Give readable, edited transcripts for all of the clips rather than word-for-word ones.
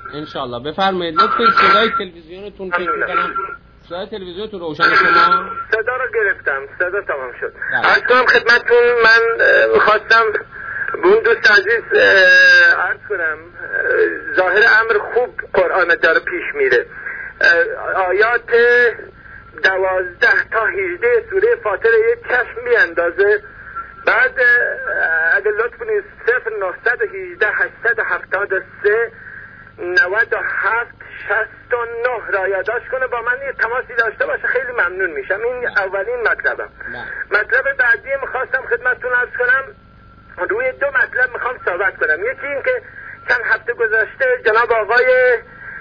انشالله. بفرمایید لطفاً صدای تلویزیونتون فکر می‌کنم صدای تلویزیونتون روشن شما. صدا رو گرفتم، صدا تمام شد. عرض کنم خدمتتون، من می‌خواستم به اون دوست عزیز عرض کنم ظاهر امر خوب قرآن داره پیش میره. آیات 12 تا 18 سوره فاطر یک چشم بیاندازه. بعد اگر لطف کنید 0918 873 97 69 را یادداشت کنه، با من یه تماسی داشته باشه، خیلی ممنون میشم. این اولین مطلبم. مطلب بعدی میخواستم خدمتتون عرض کنم، روی دو مطلب میخوام صحبت کنم. یکی این که چند هفته گذشته جناب آقای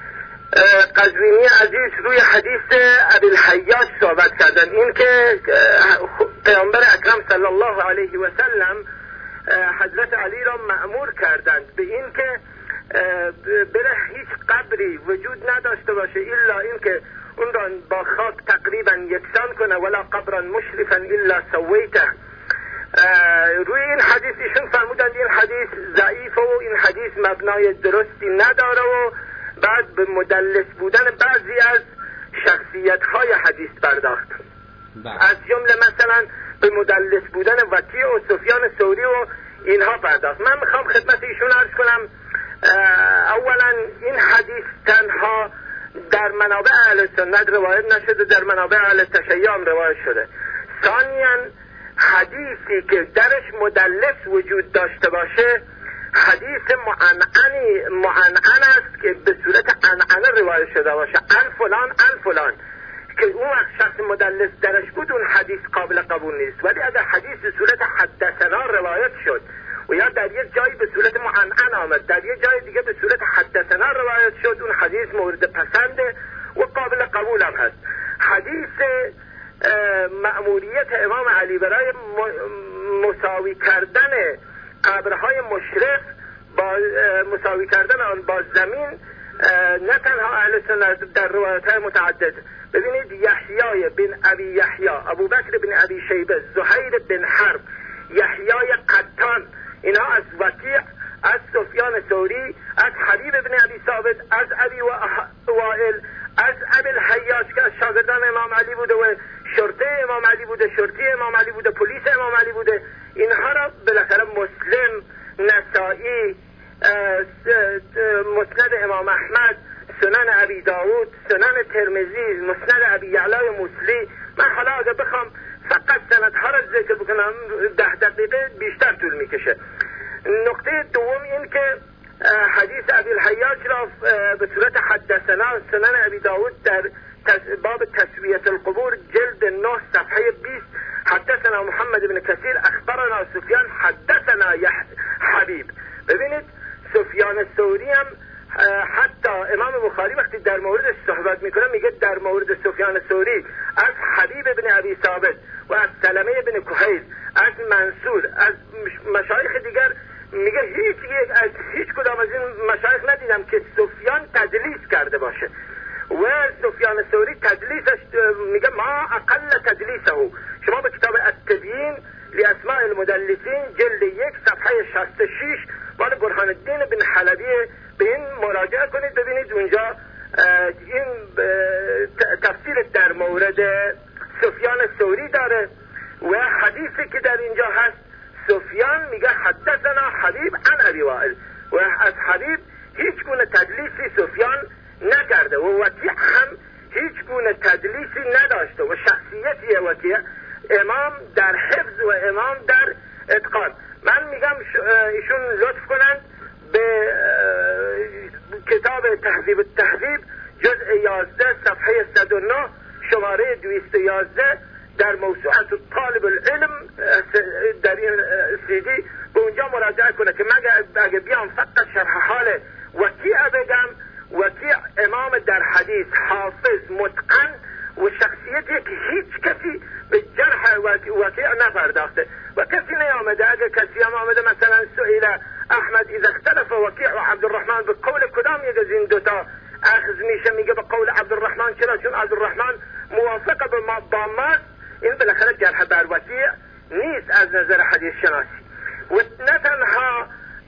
قزوینی عزیز روی حدیث ابوالحیاج صحبت کردن، این که پیامبر اکرم صلی الله علیه و سلم حضرت علی را مأمور کردند به این که بره هیچ قبری وجود نداشته باشه الا این که اون را با خاک تقریبا یکسان کنه، ولا قبرا مشرفا الا سویته. روی این حدیث ایشون فرمودند این حدیث ضعیفه و این حدیث مبنای درستی نداره و بعد به مدلس بودن بعضی از شخصیت های حدیث پرداخت. از جمله مثلا به مدلس بودن وکیع و سفیان ثوری و اینها پرداخت. من میخوام خدمت ایشون عرض کنم، اولا این حدیث تنها در منابع اهل سنت روایت نشده، در منابع اهل تشیع هم روایت شده. ثانیاً حدیثی که درش مدلس وجود داشته باشه حدیث معنعن است که به صورت عنعنه روایت شده باشه، ان فلان ان فلان، که اون وقت شخص مدلس درش بود اون حدیث قابل قبول نیست. ولی اگر حدیث به صورت حدثنا روایت شد و یا در یک جایی به صورت معنعن آمد، در یک جای دیگه به صورت حدثنا روایت شد، اون حدیث مورد پسنده و قابل قبول هم هست. حدیث مأموریت امام علی برای مساوی کردن قبرهای مشرف با مساوی کردن آن با زمین، نه تنها اهل سنت در روایت‌های متعدد. ببینید یحیی بن ابی یحیی، ابوبکر بن ابی شیبه، زهیر بن حرب، یحیی قطان، اینها از وکیع، از سفیان ثوری، از حبیب بن ابی ثابت، از ابی وائل، از ابوالحیاج که از شاگردان امام علی بوده و شرطه امام علی بوده، شرطی امام علی بوده، پلیس امام علی بوده. اینها را بالاخره مسلم، نسائی، مسند امام احمد، سنن ابی داود، سنن ترمذی، مسند ابی یعلا موصلی. من حالا اگه بخوام فقط سندها را ذکر بکنم 10 دقیقه بیشتر طول میکشه. نقطه دوم این که حدیث ابوالحیاج را به صورت حدثنا سنن ابی داود در باب تسویه القبور جلد 9 صفحه 20 حدثنا محمد بن کثیر اخبرنا سفیان حدثنا حبیب. ببینید سفیان ثوری هم حتی امام بخاری وقتی در موردش صحبت میکنه میگه در مورد سفیان ثوری از حبیب بن ابی ثابت و از سلمه بن کهیل، از منصور، از مشایخ دیگر، میگه هیچ کدام از این مشایخ ندیدم که سفیان تدلیس کرده باشه. و سفیان ثوری تدلیسش میگه ما اقل تدلیسه. شما به کتاب التبیین لاسماء المدلسین جلد 1 صفحه 66 مال برهان الدین بن حلبی به این مراجعه کنید، ببینید اونجا این تفسیر در مورد سفیان ثوری داره و حدیثی که در اینجا هست سفیان میگه حدثنا حبیب عن ابی وائل و از حبیب هیچ گونه تدلیسی سفیان نکرده و وکیع هم هیچ گونه تدلیسی نداشته و شخصیتی وکیع امام در حفظ و امام در اتقان. من میگم ایشون لطف کنند به کتاب تهذیب التهذیب جزء 11 صفحه 109 شماره 211 در موسوعه طالب العلم در این CD به اونجا مراجعه کنه که اگه بیام فقط شرح حال وکیع بگم، وکیع امام در حدیث، حافظ، متقن و شخصیتی که هیچ کسی به جرح وکیع نپرداخته و کسی نیامده. اگه کسی هم آمده مثلا سئل احمد اذا اختلف وکیع و عبدالرحمن به قول کدام یک از این دوتا اخذ میشه، میگه به قول عبدالرحمن. چرا؟ چون عبدالرحمن موافق با ماست. این بالاخره جرح بر وکیع نیست از نظر حدیث شناسی. و نه تنها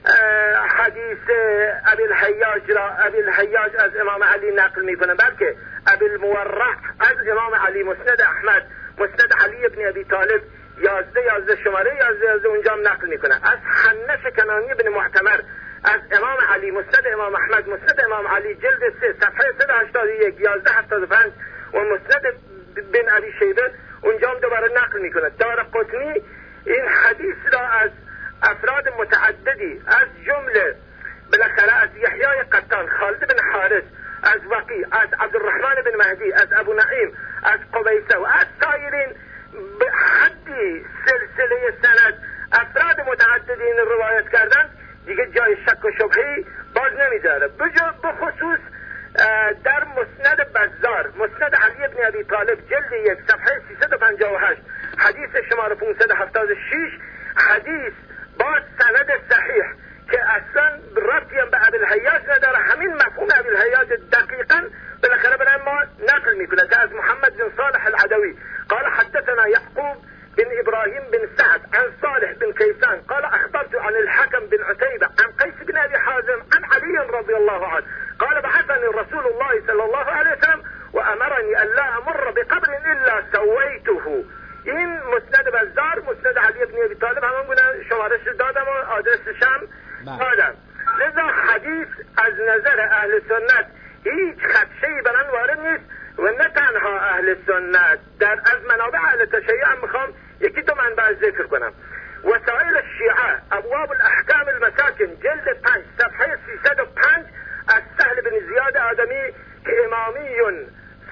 حدیث ابی الحیاج از امام علی نقل میکنه، بلکه ابی المورع از امام علی، مسند احمد، مسند علی ابن ابی طالب 11 شماره 11 اونجا نقل میکنه. از حنش کنانی بن معتمر از امام علی، مسند امام احمد، مسند امام علی جلد 3 صفحه 181 1175 و مسند بن ابی شیبه اونجا دوباره نقل میکنه. دارقطنی این حدیث را از افراد متعددی از جمله بالاخره از یحیی قطان، خالد بن حارث، از وقی، از عبدالرحمن بن مهدی، از ابو نعیم، از قبیسه و از سایرین به حدی سلسله سند افراد متعددین روایت کردن، دیگه جای شک و شبهی باز نمیذاره. بخصوص در مسند بزار، مسند علی ابن ابی طالب جلد 1 صفحه 358 حدیث شماره 576 حدیث با سند صحیح که اصلا ربطی هم به ابی الحیاج نداره، همین مفهوم ابی الحیاج دقیقا بالاخره برای ما نقل میکنه که از محمد بن صالح العدوی قال حدثنا يعقوب بن ابراهيم بن سعد عن صالح بن كيسان قال اخبرت عن الحكم بن عتيبة عن قيس بن ابي حازم عن علي رضي الله عنه قال بعثني رسول الله صلى الله عليه وسلم وامرني ان لا امر بقبر الا سويته. این مسند بزار، مسند علی ابن ابی طالب همون گونه شمارش دادم و آدرسش هم دادم. لذا حدیث از نظر اهل سنت هیچ خدشه‌ای برن وارد نیست و نه تنها اهل سنت، از منابع اهل تشیع هم میخوام یکی دو منبع ذکر کنم. وسائل الشیعه ابواب الاحکام المساکن جلد 5 صفحه 305 از سهل بن زیاد آدمی که امامی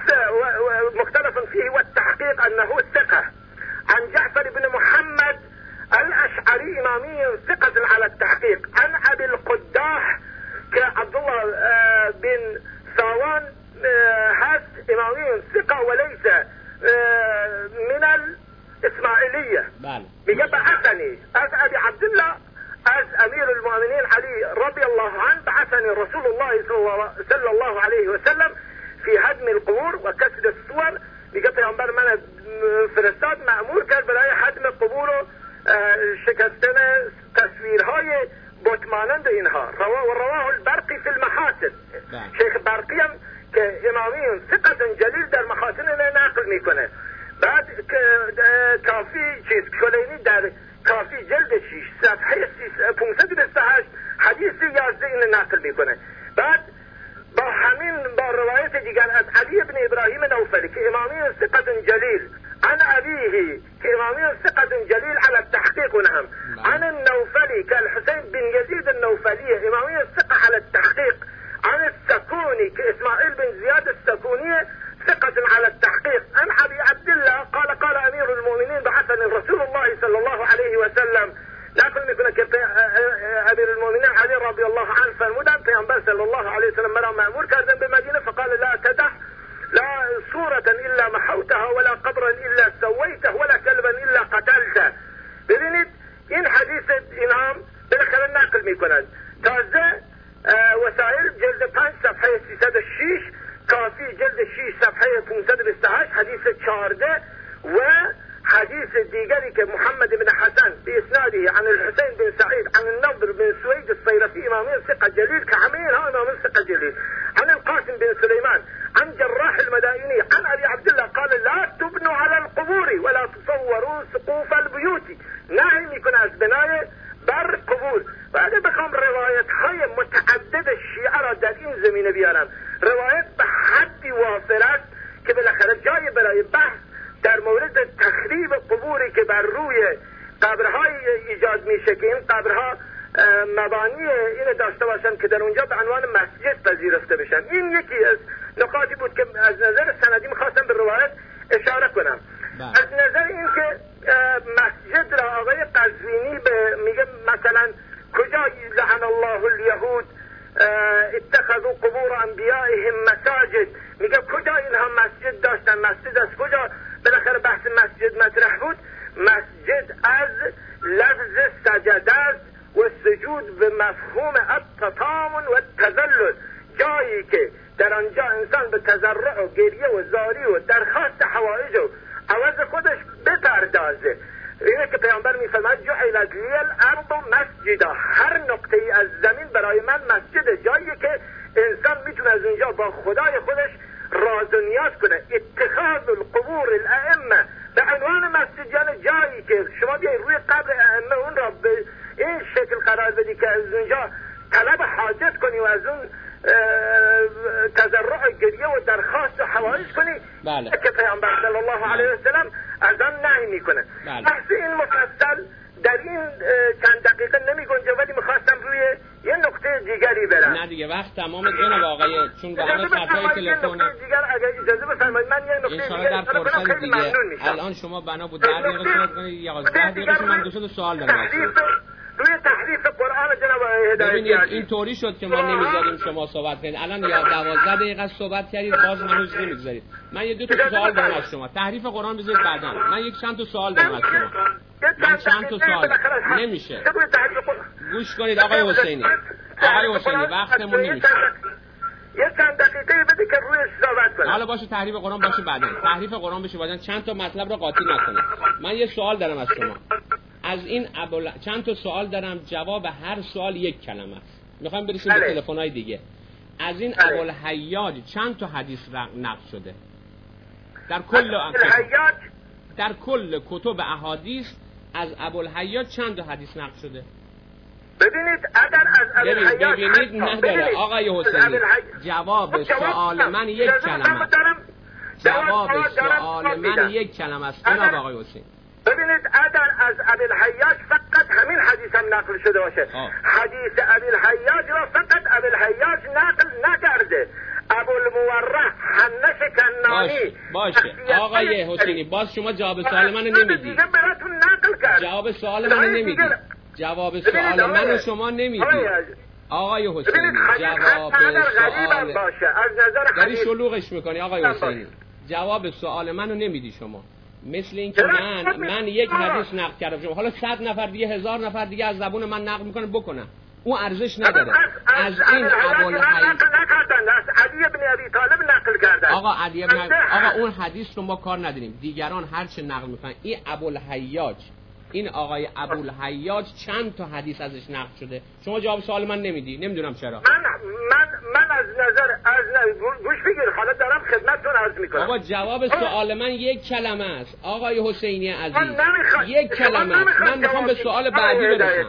مختلف فيه والتحقيق انه ثقه، عن جعفر بن محمد الاشعري امامي ثقه على التحقيق، عن ابي القداح كعبد الله بن ثوان هست امامي ثقه وليس من الاسماعيليه. میگه بعثني از ابي عبد الله از امیر المؤمنین علی رضی الله عنه بعثني رسول الله صلی الله علیه وسلم في هدم القبور و کسر الصور. میگه پیامبر من فرستاد مأمور کرد برای هدم قبور و شکستن تصویرهای بت مانند اینها. رواه البرقی فی المحاسن. شیخ برقی هم که امامی ثقة جلیل در محاسن نقل میکنه. بعد کافی کلینی در کافی جلد 6 صفحه 528 حدیث 11 این نقل میکنه. بعد با روایت دیگر از علی ابن ابراهیم نوفلی که امامی ثقة جلیل عن ابیه که امامی ثقة جلیل على التحقیق نهم عن النوفلی که الحسین بن یزید النوفلی امامی ثقة على التحقیق عن السكوني که اسماعیل بن زیاد السكونی ثقة على التحقيق عن ابي عبد الله قال امير المؤمنين بعثني رسول الله صلى الله عليه وسلم. نقل میکنه که امیر المؤمنین علی رضی الله عنه فرمودن پیامبر صلی الله علیه وسلم مرا مأمور کردن به مدینه فقال لا تدع لا صورة الا محوتها ولا قبرا الا سويته ولا كلبا الا قتلته. ببینید این حدیث اینها بالاخره نقل میکنند. تازه وسائل جلد 5 صفحه 306 کافی جلد 6 صفحه 528 حدیث 14 و حديث ديجري كمحمد بن حسن بإسناده عن الحسين بن سعيد عن النضر بن سويد الصيرفي إمامين ثقة جليل كعمين ها إمامين ثقة جليل عن القاسم بن سليمان عن جراح المدائني عن أبي عبد الله قال لا تبنوا على القبور ولا تصوروا سقوف البيوت. نهي يكون از بناء بر قبور. بعد بخوام روایت های متعدد الشیعه را در این زمینه بیارم، روایت به حدی واصل است که بالاخره جای برای بحث در مورد تخریب قبوری که بر روی قبرهای ایجاد میشه که این قبرها مبانی اینو داشته باشن که در اونجا به عنوان مسجد پذیرفته بشن. این یکی از نکاتی بود که از نظر سندی میخواستم به روایت اشاره کنم. از نظر این که مسجد را آقای قزوینی میگه مثلا کجا لعن الله الیهود اتخذوا قبور انبیائهم مساجد، میگه کجا اینها مسجد داشتن، مسجد از کجا بالاخره بحث مسجد مطرح بود. مسجد از لفظ سجده است و سجود به مفهوم التطامن و التذلل، جایی که در آنجا انسان به تضرع و گریه و زاری و درخواست حوائج و عوض خودش بپردازه اینه که پیامبر میفرماید جعلت لی الارض مسجدا، هر نقطه ای از زمین برای من مسجده، جاییه که انسان میتونه از اونجا با خدای خودش راز و نیاز کنه. اتخاذ القبور الائمه به عنوان مسجد، یعنی جایی که شما بیایی روی قبر ائمه اون را به این شکل قرار بدی که از اونجا طلب حاجت کنی و از اون تضرع گریه و درخواست و حوائج کنی. بله. که پیامبر صلی الله علیه و سلم از آن نهی میکنه. بله. بحث این مفصل در این چند دقیقه نمی گنجه، ولی میخواستم روی یه نقطه دیگری برم. نه دیگه وقت تمام جناب آقای، چون به همه خطای تلفن دیگر اگر اجازه بفرمایید من یه نقطه دیگر در فرصت دیگه. الان شما بنا بود 10 دقیقه صحبت کنید یا 10 دقیقه من دو سوال دارم. روی تحریف قرآن جناب هدایت. ببینید این طوری شد که ما نمیذاریم شما صحبت کنید. الان یا 12 دقیقه صحبت کردید باز هنوز نمیذارید. من یه دو تا سوال دارم از شما. تحریف قرآن بذارید بعدا. من یک چند تا سوال دارم از شما. من چند تا سوال نمیشه. گوش کنید آقای حسینی. آقای حسینی وقتمون نمیشه. یه چند دقیقه بده که روی صحبت کنم. حالا باشه تحریف قرآن باشه بعدا. تحریف قرآن بشه بعدا، چند تا مطلب رو قاطی نکنید. من یه سوال دارم از شما. از این چند تا سوال دارم، جواب هر سوال یک کلمه است. میخوام برسیم به تلفن‌های دیگه. از این ابوالحیاج چند تا حدیث نقل شده؟ در کل کتب احادیث از ابوالحیاج چند تا حدیث نقل شده؟ ببینید اگر از ابوالحیاج ببینید نداره آقای حسینی. جواب سوال من یک کلمه است. جواب سوال من یک کلمه است جناب آقای حسینی. ببینید اگر از ابوالحیاج فقط همین حدیث هم نقل شده باشه، حدیث ابوالحیاج را فقط ابوالحیاج نقل نکرده، ابوالمورح، حنش کنانی. باشه آقای حسینی، باز شما جواب سوال منو نمیدی. جواب سوال منو نمیدی. جواب سوال منو شما نمیدی آقای حسینی. جواب سوال باشه از نظر داری شلوغش میکنی آقای حسینی. جواب سوال منو نمیدی شما. مثل این که من یک حدیث نقل کردم شما حالا 100 نفر دیگه 1000 نفر دیگه از زبون من نقل میکنه بکنن، اون ارزش نداره. از این ابوالحیاج نکردن، از علی ابن ابی طالب نقل کردن. آقا علی ابن آقا اون حدیث رو ما کار نداریم، دیگران هر چه نقل میکنن. این ابوالحیاج، این آقای ابوالحیاج چند تا حدیث ازش نقل شده؟ شما جواب سوال من نمیدی، نمیدونم چرا. من از نظر گوش بگیر، حالا دارم خدمتتون عرض میکنم. بابا جواب سوال من یک کلمه است آقای حسینی عزیز، یک کلمه است. من میخوام به سوال بعدی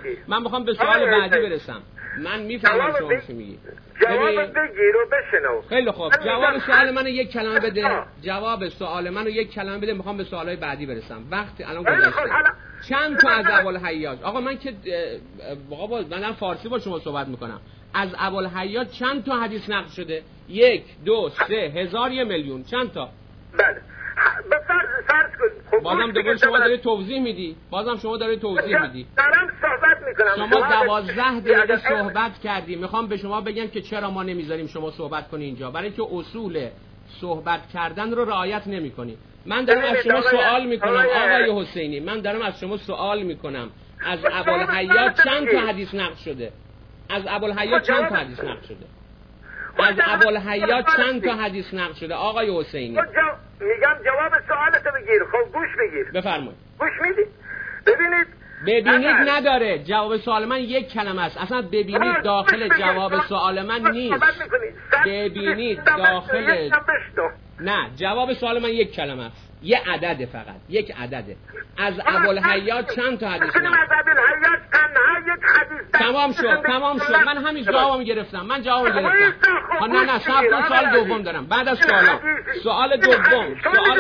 برسم. من میفهمم شما چی میگی. جواب بگیر و بشنو. خیلی خوب، جواب سوال منو یک کلمه بده. جواب سوال منو یک کلمه بده، میخوام به سوالای بعدی برسم. وقتی الان گذشته. چند تا از ابوالحیاج؟ آقا من که من فارسی با شما صحبت میکنم. از ابوالحیاج چند تا حدیث نقل شده؟ 1 2 3 1000 1 میلیون چند تا؟ بله. فرض کن. بازم دوباره شما داری توضیح میدی. دارم صحبت میکنم. شما 12 دقیقه صحبت کردی. میخوام به شما بگم که چرا ما نمیذاریم شما صحبت کنی اینجا. برای اینکه اصول صحبت کردن رو رعایت نمیکنی. من دارم از شما سوال میکنم آقای حسینی، من دارم از شما سوال میکنم از ابوالحیاج چند تا حدیث نقل شده؟ از ابوالحیاج چند تا حدیث نقل شده؟ از ابوالحیاج چند تا حدیث نقل شده آقای حسینی؟ میگم جواب سوالتو بگیر. خب گوش بگیر. بفرمایید. گوش میدی؟ ببینید نداره. جواب سوال من یک کلمه است. اصلا ببینید داخل جواب سوال من نیست. ببینید داخل نه، جواب سوال من یک کلمه است. یه عدده، فقط یک عدده. از ابوالحیاج چند تا حدیث نقل؟ از ابوالحیاج تنها یک حدیث. تمام شد. من همین جوابم گرفتم. نه صبر کن، سوال دوم دارم. بعد از سوال دوم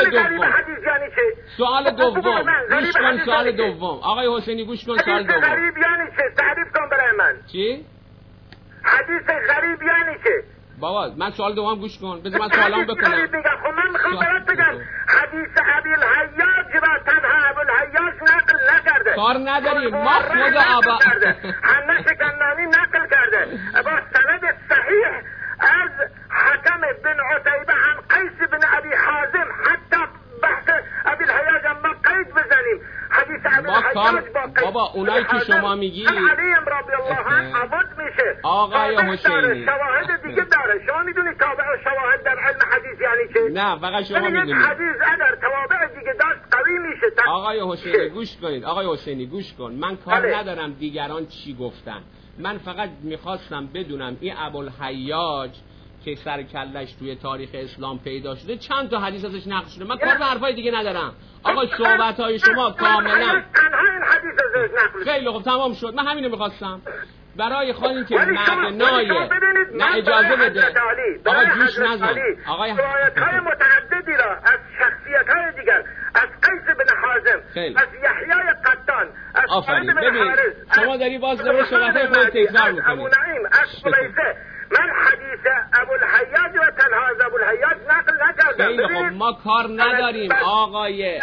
سوال دوم آقای حسینی گوش کن. سوال دوم غریب یعنی چه؟ تعریف کن برای من. چی؟ حدیث غریب یعنی چه؟ بابا من سوال دوم گوش کن، بذار من سوالام بکنم. خب من میخوام برات بگم حدیث ابوالحیاج را تنها ابوالحیاج نقل نکرده. کار نداریم، ما خود آبا حنش کنانی نقل کرده با سند صحیح از حکم بن عتیبه عن قیس بن ابی حازم. حتی بحث ابوالحیاج هم ما قید بزنیم. حدیث ابوالحیاج بابا اونایی که شما میگی علی رضی الله عنه عبد میشه. آقای حسینی شواهد دیگه داره. شما میدونی تابع و شواهد در علم حدیث یعنی چه؟ نه فقط شما میدونید. حدیث اگر توابع دیگه داشت قوی میشه. آقای حسینی گوش کنید، آقای حسینی گوش کن. من کار ندارم دیگران چی گفتن، من فقط میخواستم بدونم این ابوالحیاج که سر کلش توی تاریخ اسلام پیدا شده چند تا حدیث ازش نقل شده. من کار به حرفای دیگه ندارم. آقا صحبت‌های شما کاملا تنها این حدیث ازش نقل شده. خیلی خوب تمام شد. من همینو میخواستم برای خواهی که مبنای نه اجازه بده آقا جوش نزن آقای روایت‌های متعددی را از شخصیت‌های دیگر، از قیس بن حازم، از یحیی قطان، از خالد بن حارث، شما داری باز داره صحبت‌های خودت تکرار می‌کنی. ابو نعیم، از قلیسه، من حدیث ابوالحیاج و تنها از ابوالحیاج نقل نکردم. خیلی خب ما کار نداریم آقای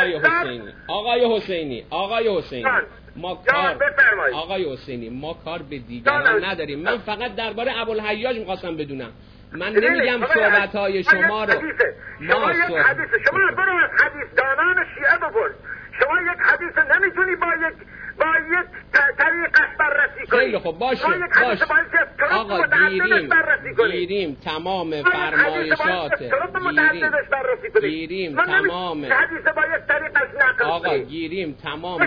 حسینی ما کار آقای حسینی ما کار به دیگران نداریم. من فقط درباره ابوالحیاج می‌خواستم بدونم. من نمیگم صحبت‌های شما رو شما یک حدیث شما برو از حدیث دانان شیعه بپرس. شما یک حدیث نمیتونی با یک طریقش بررسی کنی. خیلی خب باشه آقا گیریم تمام فرمایشات گیریم تمام آقا گیریم تمام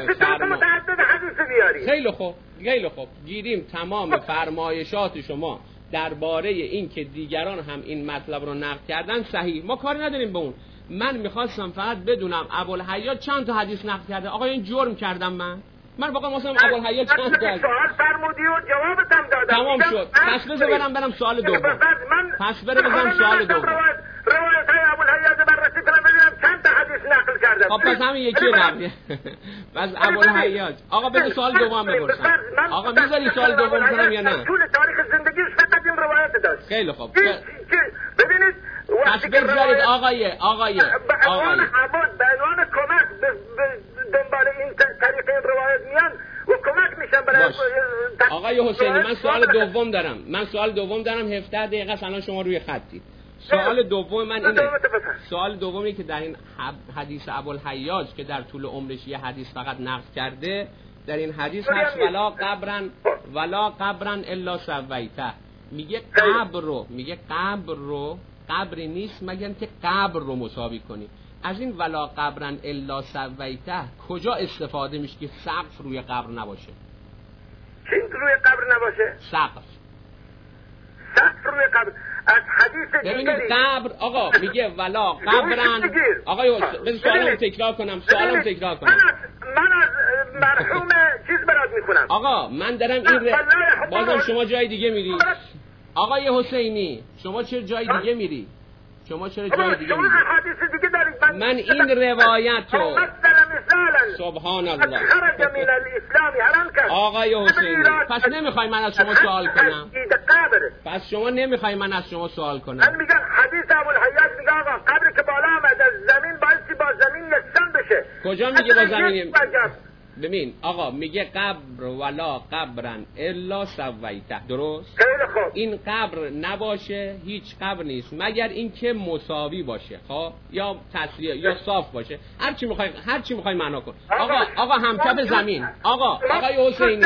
خیلی خوب گیریم تمام فرمایشات شما درباره این که دیگران هم این مطلب رو نقل کردن صحیح، ما کاری نداریم به اون. من میخواستم فقط بدونم ابوالحیاج چند تا حدیث نقل کرده. آقا این جرم کردم من واقعا مثلا ابوالحیاج چند تا سوال فرمودی و جوابتم دادم. تمام شد. پس بذار برم سوال دوم. روایت‌های ابوالحیاج بررسی کنم ببینم چند تا حدیث نقل کرده. خب پس همین یکی نقل. پس ابوالحیاج. آقا بذار سوال دوم بپرسم. آقا میذاری سوال دوم کنم یا نه؟ طول تاریخ زندگیش فقط این روایت داشت. خیلی خوب. ببینید پس بگذارید آقای به عنوان کمک دنبال این طریق این روایت میان و کمک میشن برای آقای حسینی من سوال دوم دارم 17 دقیقه است الان شما روی خطی. سوال دوم من اینه. سوال دومی که در این حدیث ابوالحیاج که در طول عمرش یه حدیث فقط نقل کرده، در این حدیث هست ولا قبرن الا سویته. میگه قبر رو قبری نیست مگر که قبر رو مساوی کنی. از این ولا قبرن الا سویته کجا استفاده میشه که سقف روی قبر نباشه؟ چی روی قبر نباشه؟ سقف روی قبر. از حدیث ببینید قبر آقا میگه ولا قبرن. آقای بذار سوالم تکرار کنم. من از مرحوم چیز برات میخونم. آقا من دارم این بازم شما جای دیگه میری. آقای حسینی شما چرا جای دیگه میری؟ من این روایت رو سبحان الله آقای حسینی پس نمیخوای من از شما سوال کنم؟ من میگم حدیث ابوالحیاج میگه آقا قبر که بالا آمد از زمین باعثی با زمین یکسان بشه. کجا میگه با زمین؟ ببین آقا میگه قبر ولا قبرن الا سویته. درست؟ خیلی خوب. این قبر نباشه هیچ قبر نیست مگر این که مساوی باشه، خب یا تسویه یا صاف باشه. هر چی میخوای معنا کن. آقا همکف زمین. آقای حسینی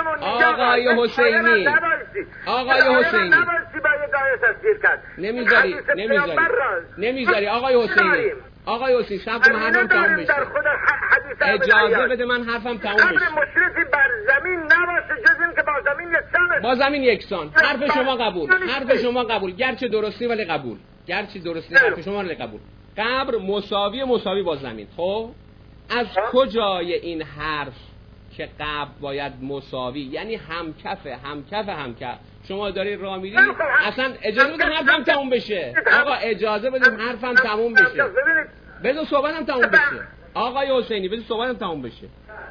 نمیذاری آقای حسینی صبر کن حرفم تموم بشه. اجازه بده من حرفم تموم بشه. مشرفی بر زمین نباشه جز این که با زمین یکسانه. با زمین یکسان. حرف شما قبول. گرچه درستی ولی قبول. حرف شما ولی قبول. قبر مساوی با زمین. خب از کجای این حرف که قبر باید مساوی یعنی همکف شما داری راه میری؟ اصلا اجازه بده حرفم تموم بشه. آقا اجازه بده حرفم تموم بشه. بذار صحبتم تموم بشه. آقای حسینی بذار صحبتم تموم بشه.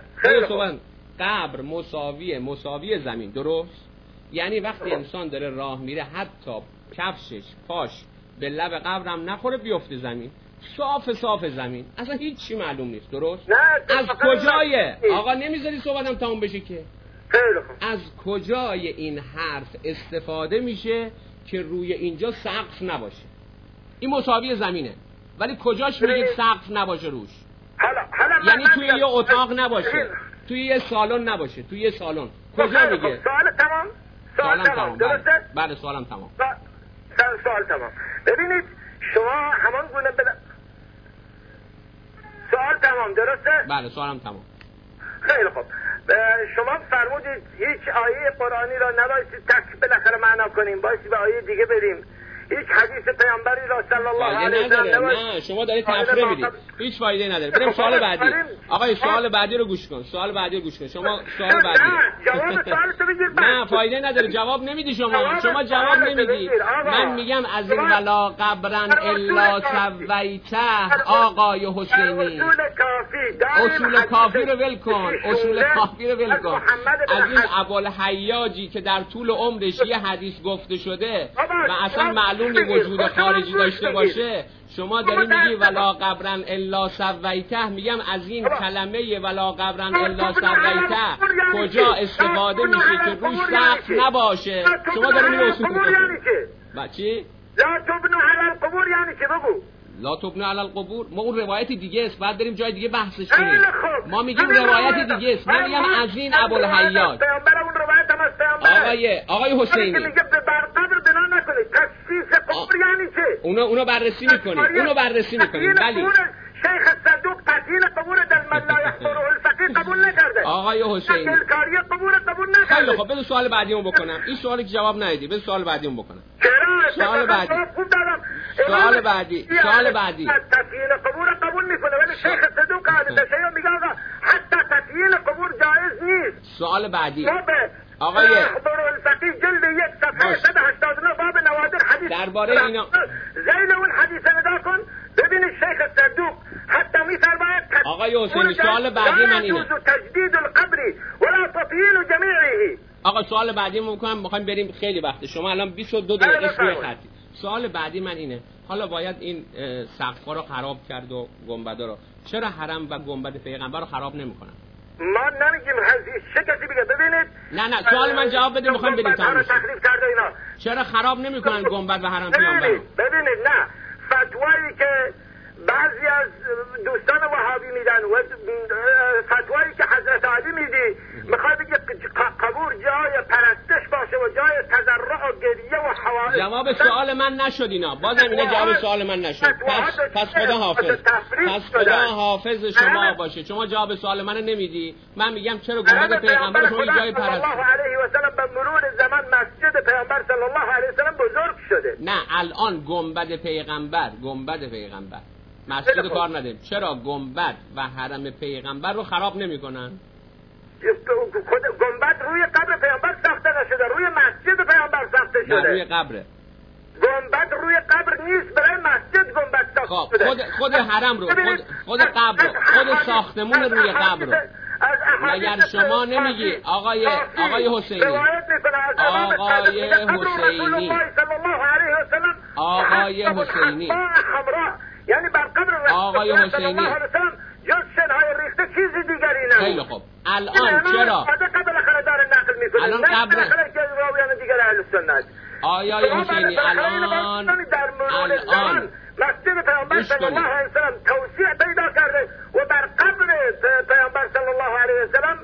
قبر مساوی زمین. درست؟ یعنی وقتی انسان داره راه میره حتی کفشش پاش به لب قبرم نخوره بیفته زمین، صاف زمین، اصلا هیچی معلوم نیست. درست؟ از کجای آقا نمیذاری صحبتم تموم بشه که از کجای این حرف استفاده میشه که روی اینجا سقف نباشه؟ این مساوی زمینه ولی کجاش میگید سقف نباشه روش؟ یعنی توی یه اتاق نباشه، توی یه سالن نباشه، توی یه سالن کجا میگه؟ سوالم تمام. بله سوالم تمام. سوال تمام. ببینید شما همان گونه سوال تمام درسته؟ بله سوالم تمام. خیلی خوب. شما فرمودید هیچ آیه قرآنی را نبایستی تک بالاخره معنا کنیم، بایستی به آیه دیگه بریم. هیچ حدیث پیامبری را صلی الله علیه و سلم نه شما دارید تفریح میدید، هیچ فایده نداره. بریم سوال بعدی. آقای سوال بعدی رو گوش کن. سوال بعدی رو گوش کن. شما سوال بعدی. جواب سوالتو بگیر. نه فایده نداره، جواب نمیدی شما جواب نمیدی. من میگم از این ولا قبرن الا سویته آقای حسینی. اصول کافی رو ول کن. اصول کافی رو ول کن. از این ابوالحیاجی که در طول عمرش یه حدیث گفته شده و اصلا معلوم وجود خارجی داشته باشه، شما داری میگی ولا قبرن الا سویته. میگم از این کلمه ولا قبرن الا سویته کجا استفاده میشه که روش سقف نباشه؟ شما داری میگی اصول چی؟ لا تبنو علی القبور یعنی چی؟ بگو. لا تبنو علی القبور ما اون روایت دیگه است، بعد بریم جای دیگه بحثش کنیم. ما میگیم روایت دیگه است. من میگم از این ابوالحیاج. پیامبر اون روایت هم از پیامبر. آقای حسینی میگه بر قبر بنا نکنید. تخصیص قبر یعنی چه؟ اونو بررسی میکنیم. ولی شیخ صدوق تسهیل قبور در من لا یحضره الفقیه قبول نکرده. آقای حسینی کاری قبور قبول نکرده. خیلی خب بذار سوال بعدیمو بکنم. این سوالی که جواب ندیدی، بذار سوال بعدیمو بکنم. سوال بعدی تسهیل قبور قبول میکنه ولی شیخ صدوق اهل تشیع میگه آقا حتی تسهیل قبور جایز نیست. سوال بعدی آقای الفقیه جلد 1 صفحه 189 باب نوادر حدیث درباره اینا زیل اون حدیث ندا کن ببینید شیخ صدوق حتی میفرماید آقای حسینی سوال بعدی من اینه تجدید القبر ولا تطهیر جمیعه. آقا سوال بعدی میخوایم بریم، خیلی وقته، شما الان 22 دقیقه روی خطی. سوال بعدی من اینه حالا باید این سقف‌ها رو خراب کرد و گنبدا رو، چرا حرم و گنبد پیغمبر رو خراب نمیکنن؟ ما نمیگیم چه کسی بگه. ببینید نه سوال من جواب بده، میخوام بریم تمام. تخریب کرده اینا چرا خراب نمیکنن گنبد و حرم پیامبر؟ ببینید نه فتوایی که بعضی از دوستان وهابی میدن و فتوایی که حضرت علی میدی میخواد بگه قبور جای پرستش باشه و جای تضرع و گریه و حوادث. جواب سوال من نشد اینا، بازم اینا جواب سوال من نشد. پس خدا حافظ شما باشه. شما جواب سوال منو نمیدی. من میگم چرا گنبد پیغمبر شما جای پرستش؟ صلی الله علیه و سلم به مرور زمان مسجد پیامبر صلی الله علیه و سلم بزرگ شده. نه الان گنبد پیغمبر مسجد کار نداریم، چرا گنبد و حرم پیغمبر رو خراب نمیکنن؟ گنبد روی قبر پیامبر ساخته نشده، روی مسجد پیامبر ساخته شده. نه روی قبره. گنبد روی قبر نیست، برای مسجد گنبد ساخته شده. خود حرم رو خود قبر خود ساختمون روی قبر رو مگر شما نمیگی آقای حسینی یعنی بر قبر آقای حسینی جز شنهای ریخته چیزی دیگری نه. خیلی خوب الان چرا الان قبر آقای حسینی الان مسجد پیامبر صلی الله علیه و سلم توسعه پیدا کرده و بر قبر پیامبر صلی الله علیه و سلم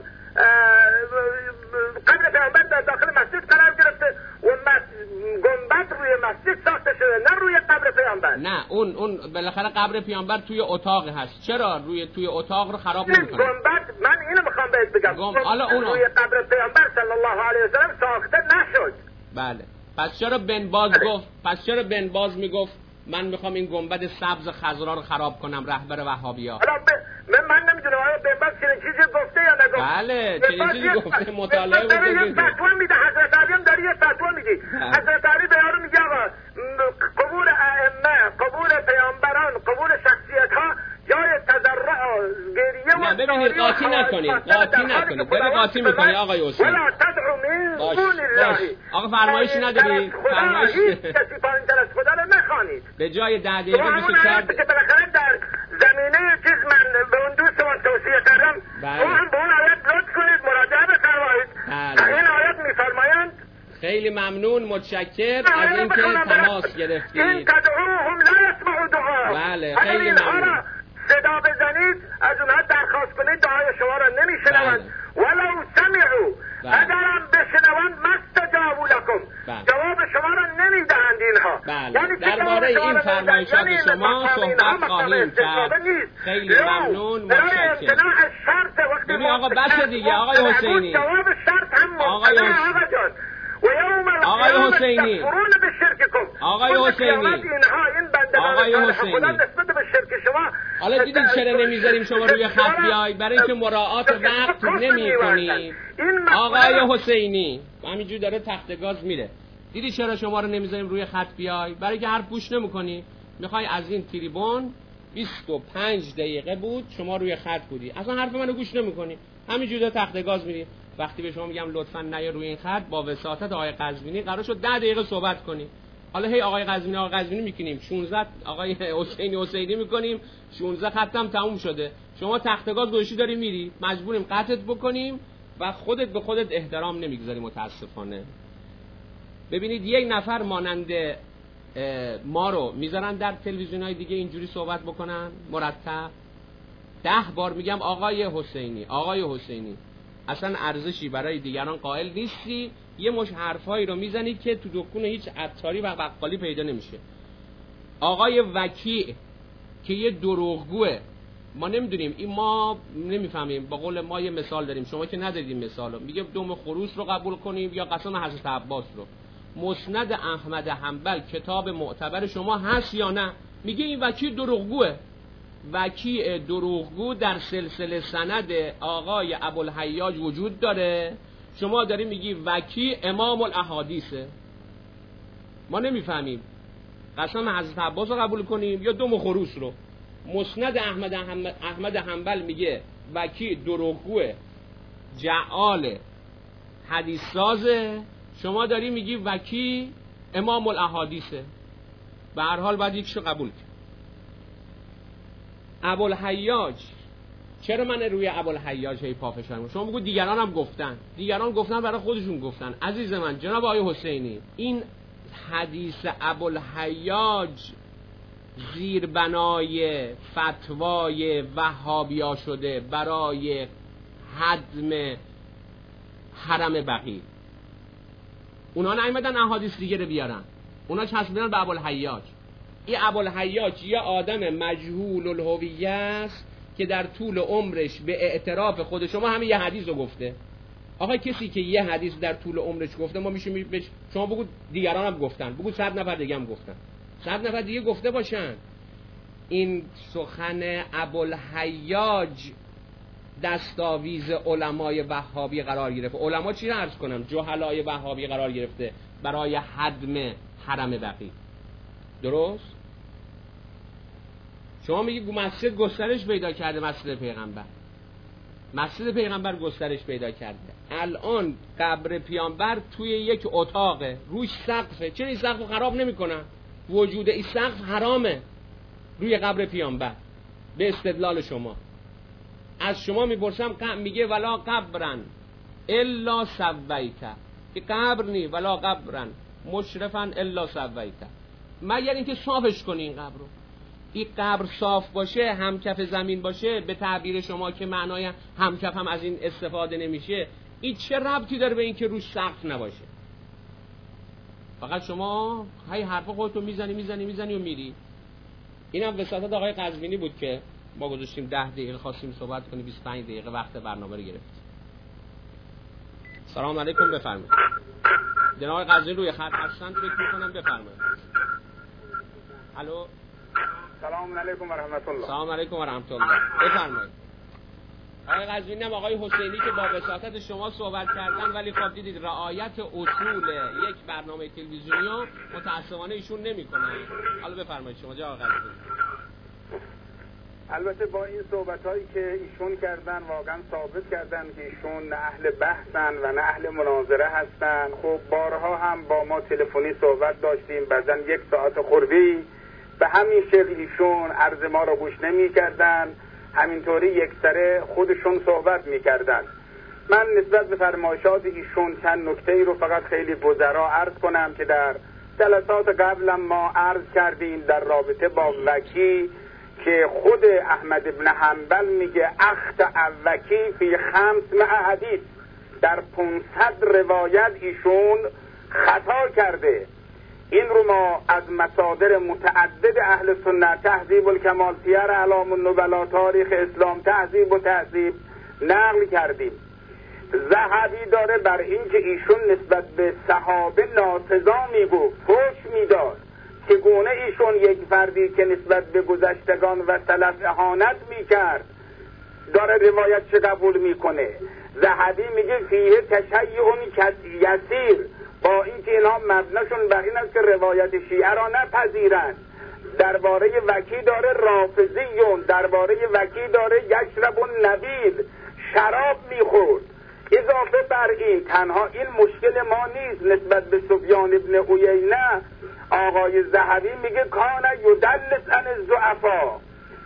قبر پیامبر در داخل مسجد قرار گرفته و گنبد روی مسجد ساخته شده نه روی قبر پیامبر. نه اون بالاخره قبر پیامبر توی اتاق هست، چرا توی اتاق رو خراب نمی‌کنه؟ گنبد من اینو میخوام بهت بگم روی قبر پیامبر صلی الله علیه و سلم ساخته نشد. بله پس چرا بن باز میگفت من میخوام این گنبد سبز خضرا رو خراب کنم، رهبر وهابی‌ها؟ من نمیدونم آیا بن باز چیزی گفته یا نگفته. بله چیزی گفته، مطالعه بکنید. فتوا میده، حضرت علی هم داره یه فتوا میگه. حضرت علی به یارو میگه آقا قبور ائمه، قبور پیامبران، قبور شخصیت‌ها جای تضرع و گریه و ببینید قاطی نکنید داری قاطی میکنی آقای حسین. ولا تدعو من دون الله. آقا فرمایش نداری؟ فرمایش کسی پایین‌تر از خدا رو نخوانید. به جای 10 دقیقه 24 که بالاخره در زمینه چیز من به اون دوستان توصیه کردم هم به اون آیت لطف کنید، مراجعه بفرمایید. این آیت میفرمایند خیلی ممنون، متشکر از اینکه تماس گرفتید. این تدعوهم لا يسمعوا دعاء. بله خیلی ممنون. صدا بزنید از اونها درخواست کنید دعای شما را نمیشنوند. ولو سمعوا اگرم بشنوند مستجابوا لکم جواب شما را نمیدهند اینها. یعنی درباره این فرمایشات شما صحبت خواهیم کرد. خیلی ممنون، متشکرم. ببین آقا بس دیگه آقای حسینی، آقای حسینی، حالا دیدید چرا نمیذاریم شما روی خط بیای؟ برای اینکه مراعات وقت نمی‌کنید. آقای حسینی همینجوری داره تخت گاز میره. دیدی چرا شما رو نمیذاریم روی خط بیای؟ برای اینکه حرف گوش نمی‌کنی. میخوای از این تریبون 25 دقیقه بود شما روی خط بودی، اصلا حرف منو گوش نمی‌کنی، همینجوری داره تخت گاز میری. وقتی به شما میگم لطفاً نیا روی این خط، با وساطت آقای قزوینی قرار شد 10 دقیقه صحبت کنی. حالا هی آقای قزوینی میکنیم، 16 آقای حسینی میکنیم، 16 خطم تموم شده. شما تخت گاز گوشی داری میری، مجبوریم قطعت بکنیم و خودت به خودت احترام نمیگذاری متاسفانه. ببینید یک نفر مانند ما رو میذارن در تلویزیون‌های دیگه اینجوری صحبت بکنن مرتب. 10 بار میگم آقای حسینی اصلا ارزشی برای دیگران قائل نیستی. یه مش حرفایی رو میزنی که تو دکون هیچ عطاری و بقالی پیدا نمیشه. آقای وکیع که یه دروغگوه، ما نمیدونیم، این ما نمیفهمیم. با قول ما یه مثال داریم، شما که ندیدین مثالو، میگه دم خروس رو قبول کنیم یا قسم حضرت عباس رو. مسند احمد حنبل کتاب معتبر شما هست یا نه؟ میگه این وکیع دروغگوه. وکیع دروغگو در سلسله سند آقای ابوالحیاج وجود داره. شما داری میگی وکیع امام الاحادیثه. ما نمیفهمیم قسم حضرت عباس رو قبول کنیم یا دم خروس رو. مسند احمد حنبل میگه وکیع دروغگوه، جعال، حدیث سازه. شما داری میگی وکیع امام الاحادیثه. به هر حال باید یکیشو قبول کنیم. ابوالحیاج، چرا من روی ابوالحیاج هی پافشارم؟ شما بگو دیگران هم گفتن، دیگران گفتن برای خودشون گفتن. عزیز من جناب آقای حسینی، این حدیث ابوالحیاج زیربنای فتوای وهابیا شده برای هدم حرم بقیع. اونا نیومدن احادیث دیگه رو بیارن، اونا چسبیدن به ابوالحیاج. این ابوالحیاج یه آدم مجهول الهویه است که در طول عمرش به اعتراف خود شما همین یه حدیث رو گفته. آقا کسی که یه حدیث در طول عمرش گفته، ما میشه شما بگو دیگران هم گفتن، بگو 100 نفر دیگه هم گفتن، 100 نفر دیگه گفته باشن. این سخن ابوالحیاج دستاویز علمای وهابی قرار گرفته. علما چی رو عرض کنم؟ جهلای وهابی قرار گرفته برای هدم حرم بقیع. درست؟ شما میگی مسجد گسترش پیدا کرده، مسجد پیغمبر گسترش پیدا کرده. الان قبر پیامبر توی یک اتاقه، روش سقفه. چرا این سقف خراب نمی‌کنن؟ وجود این سقف حرامه روی قبر پیامبر. به استدلال شما از شما میپرسم، میگه ولا قبرن الا سویته، که قبر نی ولا قبرن مشرفن الا سویته، مگر اینکه صافش کنی این قبر رو. این قبر صاف باشه، همکف زمین باشه، به تعبیر شما که معنای همکف هم از این استفاده نمیشه، این چه ربطی داره به این که روش سقف نباشه؟ فقط شما هی حرف خودتو میزنی و میری. اینم وساطت آقای قزوینی بود که ما گذاشتیم 10 دقیقه خواستیم صحبت کنیم، 25 دقیقه وقت برنامه رو گرفت. سلام علیکم، بفرمایید. جناب قزوینی روی خط هستن، فکر می‌کنم، بفرمایید. الو، سلام علیکم و رحمت الله. سلام علیکم و رحمت الله، بفرمایید. آقای قزوینی هم آقای حسینی که با وساطت شما صحبت کردن، ولی خب دیدید رعایت اصول یک برنامه تلویزیونی رو متأسفانه ایشون نمی‌کنن. حالا بفرمایید شما جناب قزوینی. البته با این صحبت‌هایی که ایشون کردن واقعا ثابت کردن که ایشون نه اهل بحثن و نه اهل مناظره هستن. خب بارها هم با ما تلفنی صحبت داشتیم، بعضن 1 ساعت خوردی به همین شکل ایشون عرض ما رو گوش نمی‌کردن، همینطوری یکسره خودشون صحبت می‌کردن. من نسبت به فرمایشات ایشون چند نکته‌ای رو فقط خیلی گذرا عرض کنم که در جلسات قبلم ما عرض کردیم در رابطه با وکیع که خود احمد ابن حنبل میگه اخت اوکی فی 500 حدیث، در 500 روایت ایشون خطا کرده. این رو ما از مصادر متعدد اهل سنت، تهذیب الکمال، سیر اعلام النبلا، تاریخ اسلام، تهذیب و تهذیب نقل کردیم. ذهبی داره بر این که ایشون نسبت به صحابه ناسزا میگفت، فحش میداد، چگونه ایشون یک فردی که نسبت به گذشتگان و سلف اهانت میکرد داره روایت چه قبول میکنه. ذهبی میگه فیه تشیع یسیر، با اینکه اینها مبناشون بر این است که روایت شیعه را نپذیرند. درباره وکی داره رافضیون، درباره وکی داره یشرب النبیذ، شراب میخورد. اضافه بر این تنها این مشکل ما نیست نسبت به سفیان ابن عیینه. آقای ذهبی میگه کان یدلس عن الضعفا،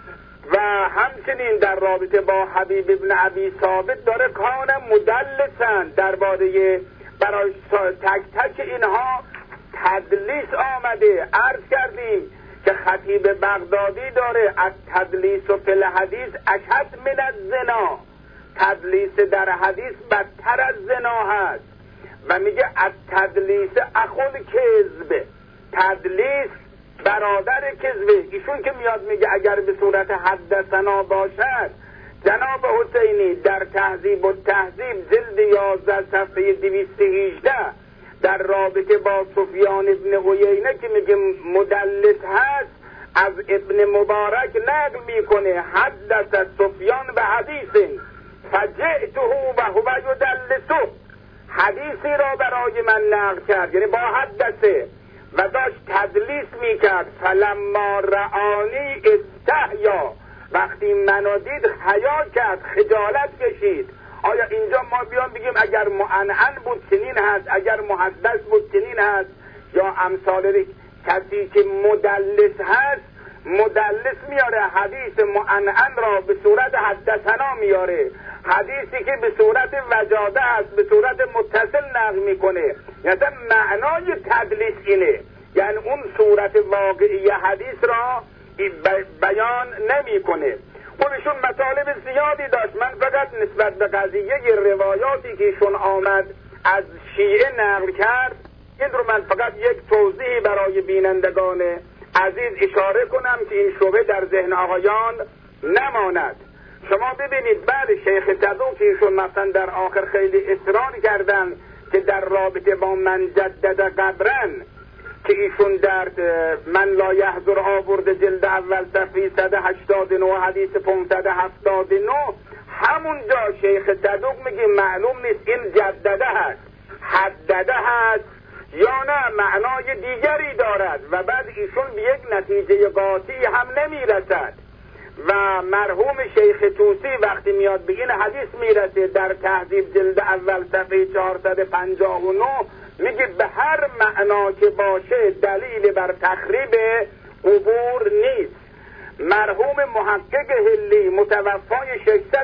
و همچنین در رابطه با حبیب ابن ابی ثابت داره کان مدلسن، درباره برای تک تک اینها تدلیس آمده. عرض کردیم که خطیب بغدادی داره از تدلیس و فی الحدیث اشد من الزنا، تدلیس در حدیث بدتر از زنا هست، و میگه از تدلیس اخول کذب، تدلیس برادر کذبه. ایشون که میاد میگه اگر به صورت حدثنا باشد، جناب حسینی در تهذیب و تهذیب جلد 11 صفحه 218 در رابطه با سفیان ابن عیینه که میگه مدلس هست، از ابن مبارک نقل میکنه حدث سفیان به حدیث فجئته و هو یدلسه، حدیثی را برای من نقل کرد، یعنی با حدثه، و داشت تدلیس میکرد. فلما رعانی استحیا، وقتی منو دید حیا کرد، خجالت کشید. آیا اینجا ما بیان بگیم اگر معنعن بود چنین هست، اگر محدث بود چنین هست، یا امثال کسی که مدلس هست، مدلس میاره حدیث معنعن را به صورت حدثنا میاره، حدیثی که به صورت وجاده است به صورت متصل نقل میکنه. یعنی معنای تدلیس اینه، یعنی اون صورت واقعی حدیث را بیان نمیکنه. خودشون مطالب زیادی داشت. من فقط نسبت به قضیه روایاتی که ایشون آمد از شیعه نقل کرد، این رو من فقط یک توضیحی برای بینندگان عزیز اشاره کنم که این شبهه در ذهن آقایان نماند. شما ببینید بعد شیخ صدوق که ایشون مثلا در آخر خیلی اصرار کردن که در رابطه با من جدد قبرن، که ایشون در من لا یحضر آورده جلد اول صفحه 189 حدیث 579، همونجا شیخ صدوق میگه معلوم نیست این جدده هست، حدده هست یا نه معنای دیگری دارد، و بعد ایشون به یک نتیجه قاطعی هم نمیرسد. و مرحوم شیخ طوسی وقتی میاد به این حدیث میرسه در تهذیب جلد اول صفحه 459 میگه به هر معنا که باشه دلیل بر تخریب قبور نیست. مرحوم محقق هلی متوفای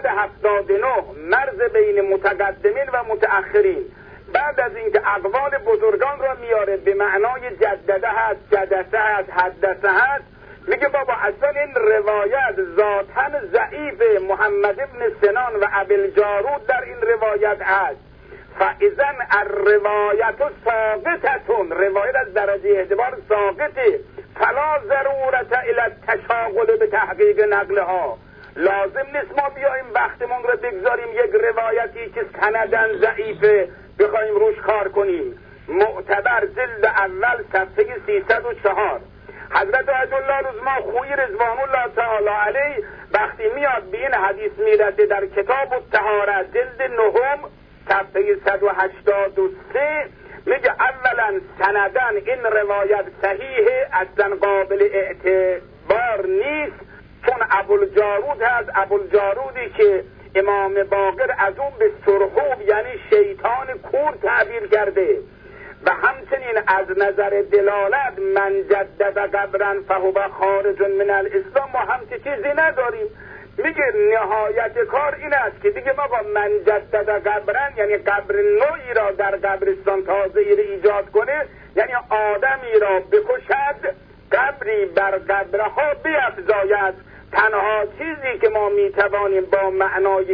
679 مرز بین متقدمین و متأخرین، بعد از اینکه اقوال بزرگان را میاره به معنای جدده هست، جدسه هست، حدثه هست، میگه بابا اصلا این روایت ذاتاً ضعیف. محمد ابن سنان و ابوالجارود در این روایت هست. فاذن الروایت ساقطتون، روایت از درجه اعتبار ساقطه. فلا ضرورت الی التشاغل به تحقیق نقلها، لازم نیست ما بیاییم وقتمون رو بگذاریم یک روایتی که سندن ضعیفه بخوایم روش کار کنیم. معتبر جلد اول صفحه 304 حضرت آیت الله رضا خویی رضوان الله تعالی علیه وقتی میاد به این حدیث میرسه در کتاب الطهارة جلد 9 صفحه 183 میگه اولا سندن این روایت صحیحه، اصلا قابل اعتبار نیست، چون ابوالجارود هست، ابوالجارودی که امام باقر از اون به سرخوب یعنی شیطان کور تعبیر کرده. و همچنین از نظر دلالت من جدد قبرن فهو خارج من الاسلام ما همچه چیزی نداریم. میگه نهایت کار این است که دیگه ما با من جدد قبرن یعنی قبر نوعی را در قبرستان تازه ای را ایجاد کنه، یعنی آدمی را بکشد، قبری بر قبرها بیفزاید تنها چیزی که ما میتوانیم با معنای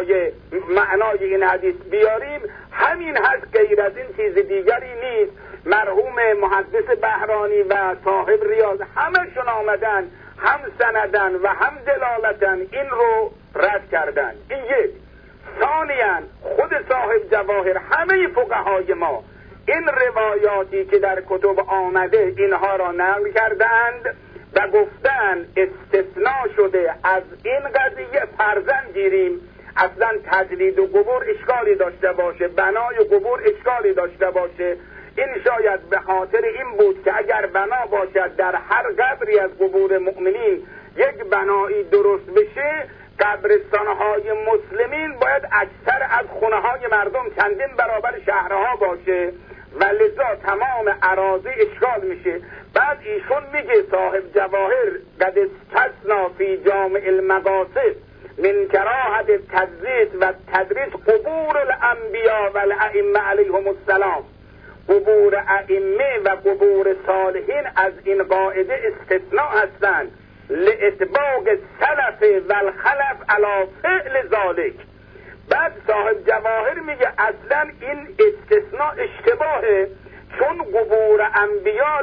این حدیث بیاریم همین هست، غیر از این چیز دیگری نیست. مرحوم محدث بهرانی و صاحب ریاض همشون آمدن، هم سندن و هم دلالتن این رو رد کردن. این یک. ثانیاً خود صاحب جواهر، همه فقهای ما این روایاتی که در کتب آمده اینها را نقل کردند و گفتن استثناء شده از این قضیه. فرضاً گیریم اصلا تجرید و قبور اشکالی داشته باشه، بنای قبور اشکالی داشته باشه، این شاید به خاطر این بود که اگر بنا باشد در هر قبری از قبور مؤمنین یک بنایی درست بشه، قبرستانهای مسلمین باید اکثر از خونه های مردم چندین برابر شهرها باشه و لذا تمام اراضی اشغال میشه. بعد ایشون میگه صاحب جواهر قد استثنا فی جامع المقاصد من کراهت تدریس و تدریس قبور الانبیاء و الائمه علیهم السلام. قبور ائمه و قبور صالحین از این قاعده استثناء هستند لاتباق السلف و الخلف علی فعل ذلك. بعد صاحب جواهر میگه اصلا این استثناء اشتباهه، چون قبور انبیاء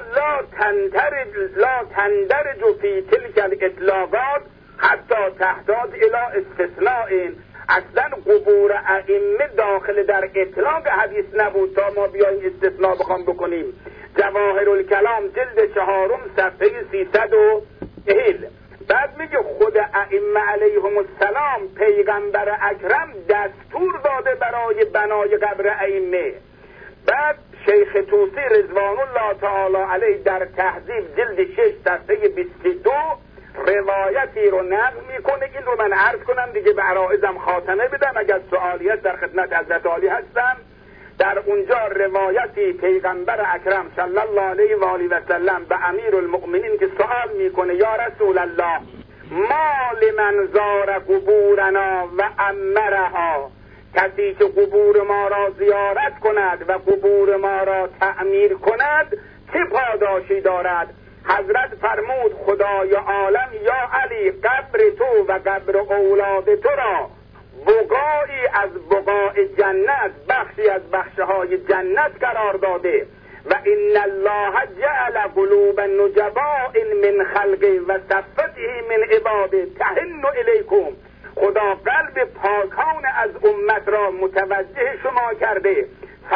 لا تندرج فی تلک الاطلاقات حتی تحتاج الی استثناء. اصلا قبور ائمه داخل در اطلاق حدیث نبود تا ما بیاییم استثناء بخوام بکنیم. جواهر الکلام جلد 4 صفحه 340. بعد میگه خود ائمه علیهم السلام پیغمبر اکرم دستور داده برای بنای قبر ائمه. بعد شیخ طوسی رضوان الله تعالی علیه در تهذیب جلد 6 صفحه 22 روایتی رو نقل میکنه. این رو من عرض کنم دیگه به عرائضم خاتمه بدم، اگر سوالی هست در خدمت حضرت عالی هستم. در اونجا روایتی پیغمبر اکرم صلی الله علیه و آله و سلم به امیر المؤمنین که سوال میکنه یا رسول الله ما لمن زار قبورنا و امرها، کسی که قبور ما را زیارت کند و قبور ما را تعمیر کند چه پاداشی دارد؟ حضرت فرمود خدای عالم یا علی قبر تو و قبر اولاد تو را بقایی از بقاع جنت، بخشی از بخشهای جنت قرار داده و ان الله جعل قلوب النجباء من خلقه و صفته من عباده تهن الیکم. خدا قلب پاکان از امت را متوجه شما کرده.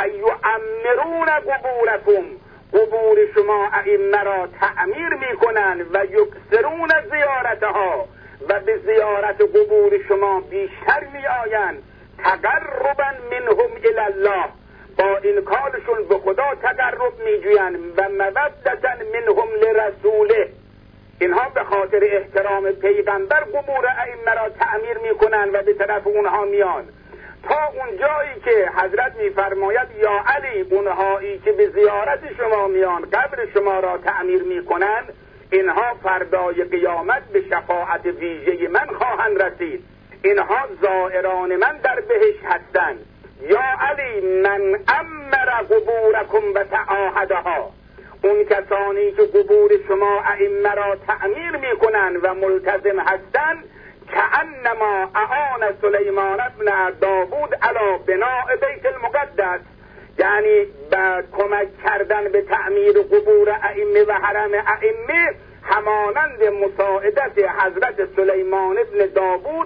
فیعمرون قبورکم، قبور شما ائمه را تعمیر میکنند و یکثرون زیارتها و به زیارت قبور شما بیشتر میآیند تقربا منهم الی الله، با این کارشون به خدا تقرب میجویند و مودتا منهم لرسوله. اینها به خاطر احترام پیغمبر قبور ائمه را تعمیر میکنند و به طرف اونها میان، تا اون جایی که حضرت میفرماید یا علی اونهایی که به زیارت شما میان قبر شما را تعمیر میکنند اینها فردای قیامت به شفاعت ویژه من خواهند رسید، اینها زائران من در بهشت هستند. یا علی من امر قبورکم و تعاهدها، اون کسانی که قبور شما ائمه را تعمیر میکنند و ملتزم هستند کأنما اعان سلیمان ابن داوود علی بناء بیت المقدس، یعنی با کمک کردن به تعمیر قبور ائمه و حرم ائمه همانند مساعدت حضرت سلیمان ابن داوود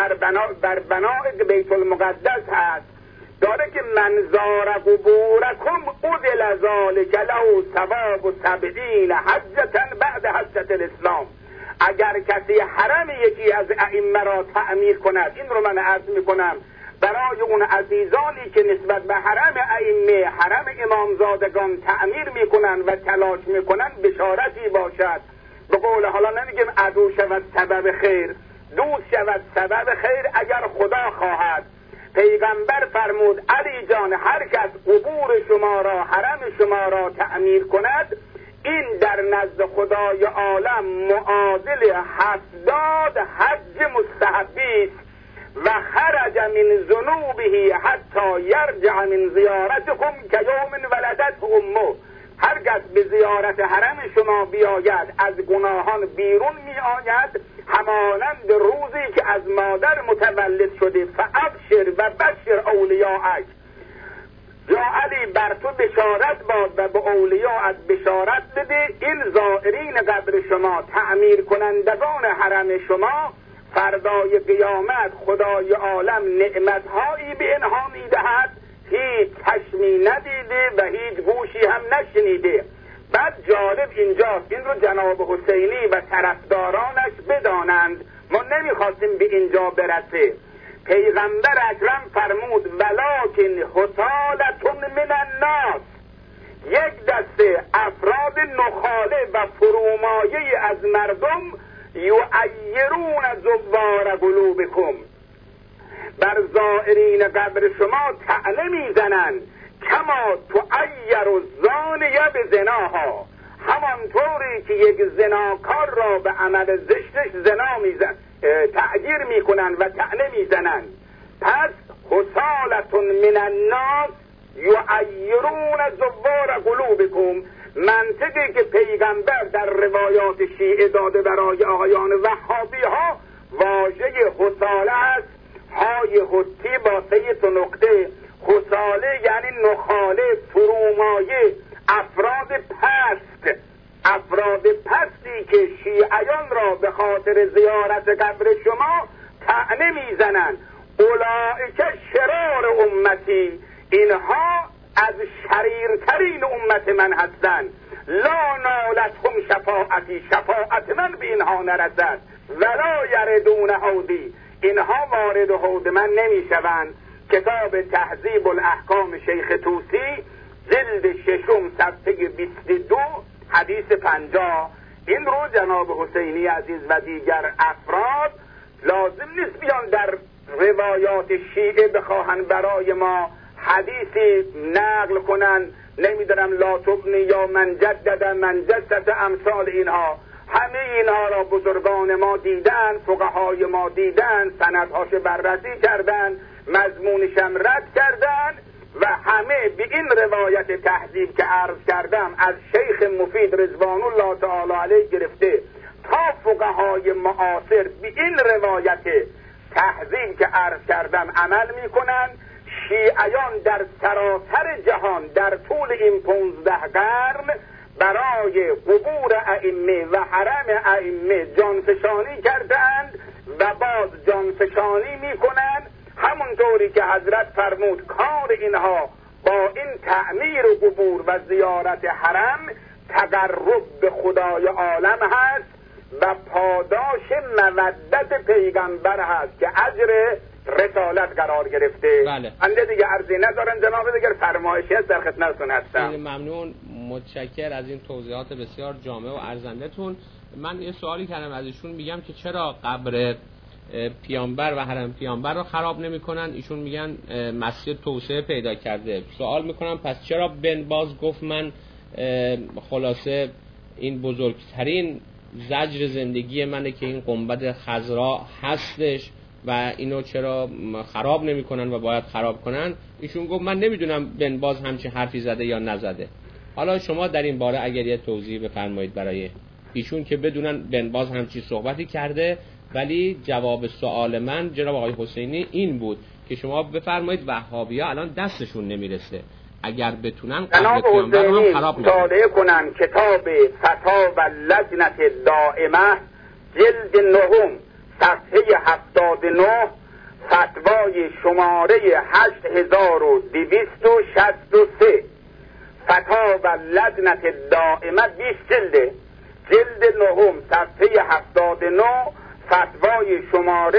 بر بناء بیت المقدس هست. داره که من زار قبورکم ادل ذالک له ثواب 70 حجة بعد حجة الاسلام. اگر کسی حرم یکی از ائمه را تعمیر کند، این رو من عرض میکنم برای اون عزیزانی که نسبت به حرم ائمه، حرم امامزادگان تعمیر میکنن و تلاش میکنن، بشارتی باشد. به قول حالا نمیگیم عدو شود سبب خیر، دوست شود سبب خیر اگر خدا خواهد. پیغمبر فرمود علی جان هر کس قبور شما را، حرم شما را تعمیر کند، این در نزد خدای عالم معادل 70 حج مستحبی است و خرج من ذنوبه حتی یرجع من زیارتکم که یوم ولدته امه. هر کس به زیارت حرم شما بیاید از گناهان بیرون می آید همانند روزی که از مادر متولد شده. فابشر و بشر اولیاءک، یا علی بر تو بشارت باد و به اولیاءت بشارت بده، این زائرین قبر شما، تعمیر کنندگان حرم شما، فردای قیامت خدای عالم نعمتهایی به اینها میدهد هیچ چشمی ندیده و هیچ گوشی هم نشنیده. بعد جالب اینجاست، این رو جناب حسینی و طرفدارانش بدانند، ما نمیخواستیم به اینجا برسه. پیغمبر اکرم فرمود ولکن حصالة من الناس، یک دسته افراد نخاله و فرومایه از مردم یعیرون زوار قلوبکم، بر زائرین قبر شما طعنه میزنند، کما تعیر الزانیه بزناها، همانطوری که یک زناکار را به عمل زشتش زنا میزن تعییر میکنن و طعنه میزنن. پس حصالة من الناس یعیرون زوار قلوبکم، منطقی که پیغمبر در روایات شیعه داده برای آقایان وهابی ها، واژه حصاله است، های حتی با 3 نقطه. حصاله یعنی نخاله، فرومایه، افراد پستی که شیعیان را به خاطر زیارت قبر شما طعنه میزنند. اولئک شرار امتی، اینها از شریرترین امت من هستند. لا نالتهم شفاعتی، شفاعت من به اینها نرسد. ولا یردون حوضی، اینها وارد حوض من نمیشوند. کتاب تهذیب الاحکام شیخ طوسی جلد 6 صفحه 22 حدیث 50. این رو جناب حسینی عزیز و دیگر افراد لازم نیست بیان در روایات شیعه بخواهن برای ما حدیثی نقل کنن، نمیدونم لا تبنی یا من جدد من جدد امثال اینها. همه اینها را بزرگان ما دیدن، فقهای ما دیدن، سندهاش بررسی کردن، مضمونشم رد کردن و همه به این روایت تهذیب که عرض کردم از شیخ مفید رضوان الله تعالی علیه گرفته تا فقهای معاصر به این روایت تهذیب که عرض کردم عمل میکنن. شیعیان در سراسر جهان در طول این 15 قرن برای قبور ائمه و حرم ائمه جانفشانی کردند و باز جانفشانی میکنند. همونطوری که حضرت فرمود کار اینها با این تعمیر قبور و زیارت حرم تقرب به خدای عالم هست و پاداش مودت پیغمبر هست که اجر رسالت قرار گرفته. بله. انده دیگه عرضی ندارن جناب، دیگر فرمایشی هست در خدمتتون هستم. خیلی ممنون، متشکر از این توضیحات بسیار جامع و ارزنده‌تون. من یه سوالی کردم از ایشون، میگم که چرا قبر پیامبر و حرم پیامبر رو خراب نمی‌کنن؟ ایشون میگن مسجد توسعه پیدا کرده. سوال میکنم پس چرا بن باز گفت من خلاصه این بزرگترین زجر زندگی منه که این گنبد خضرا هستش و اینو چرا خراب نمی‌کنن و باید خراب کنن؟ ایشون گفت من نمیدونم بن باز همچی حرفی زده یا نزده. حالا شما در این باره اگر یه توضیح بفرمایید برای ایشون که بدونن بن باز همچی صحبتی کرده. ولی جواب سوال من جناب آقای حسینی این بود که شما بفرمایید وهابی‌ها الان دستشون نمیرسه، اگر بتونن قبر پیامبر رو هم خراب مطالعه کنن کتاب فتاوی اللجنة الدائمه جلد 9 صفحه 79 فتوای شماره 8263 فتاوی اللجنة الدائمه 20 جلد 9 صفحه 79 فتوای شماره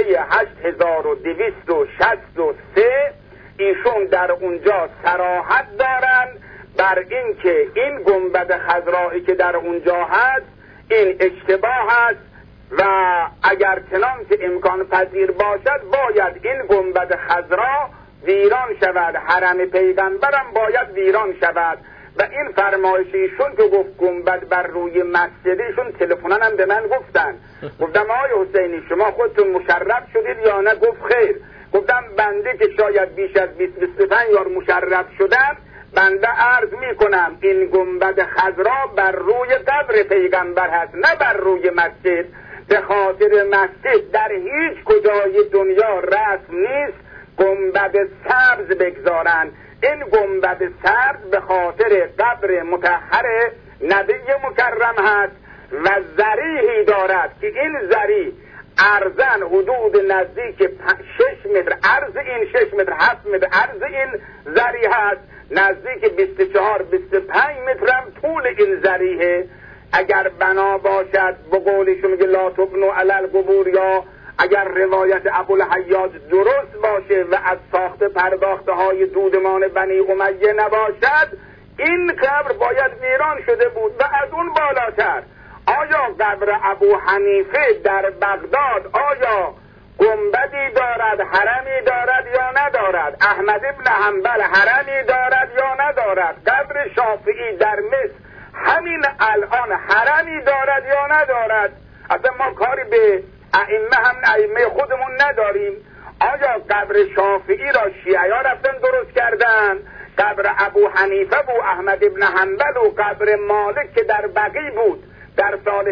8263. ایشون در اونجا صراحت دارن بر این که این گنبد خضرائی که در اونجا هست این اشتباه است و اگر چنان که امکان پذیر باشد باید این گنبد خضرا ویران شود، حرم پیغمبرم باید ویران شود. و این فرمایشیشون که گفت گنبد بر روی مسجدشون تلفنن هم به من گفتن. گفتم آقای حسینی شما خودتون مشرف شدید یا نه؟ گفت خیر. گفتم بنده که شاید بیش از 20-25 یار مشرف شدم، بنده عرض میکنم این گنبد خضرا بر روی قبر پیغمبر هست نه بر روی مسجد. به خاطر مسجد در هیچ کجای دنیا رسم نیست گنبد سبز بگذارن. این گنبد سبز به خاطر قبر مطهر نبی مکرم هست و ذریحی دارد که این ذریح عرضاً حدود نزدیک 6 متر، عرض این 6 متر 7 متر عرض این ذریح هست، نزدیک 24-25 متر هم طول این ذریحه. اگر بنا باشد به قولشون میگه لا تبنوا علی القبور، یا اگر روایت ابوالحیاج درست باشه و از ساخت پرداخته های دودمان بنی امیه نباشد، این قبر باید ویران شده بود. و از اون بالاتر آیا قبر ابو حنیفه در بغداد آیا گنبدی دارد، حرمی دارد یا ندارد؟ احمد ابن حنبل حرمی دارد یا ندارد؟ قبر شافعی در مصر همین الان حرمی دارد یا ندارد؟ اصلا ما کاری به ائمه هم ائمه خودمون نداریم. آیا قبر شافعی را شیعه ها رفتن درست کردن؟ قبر ابو حنیفه و احمد ابن حنبل و قبر مالک که در بقیع بود در سال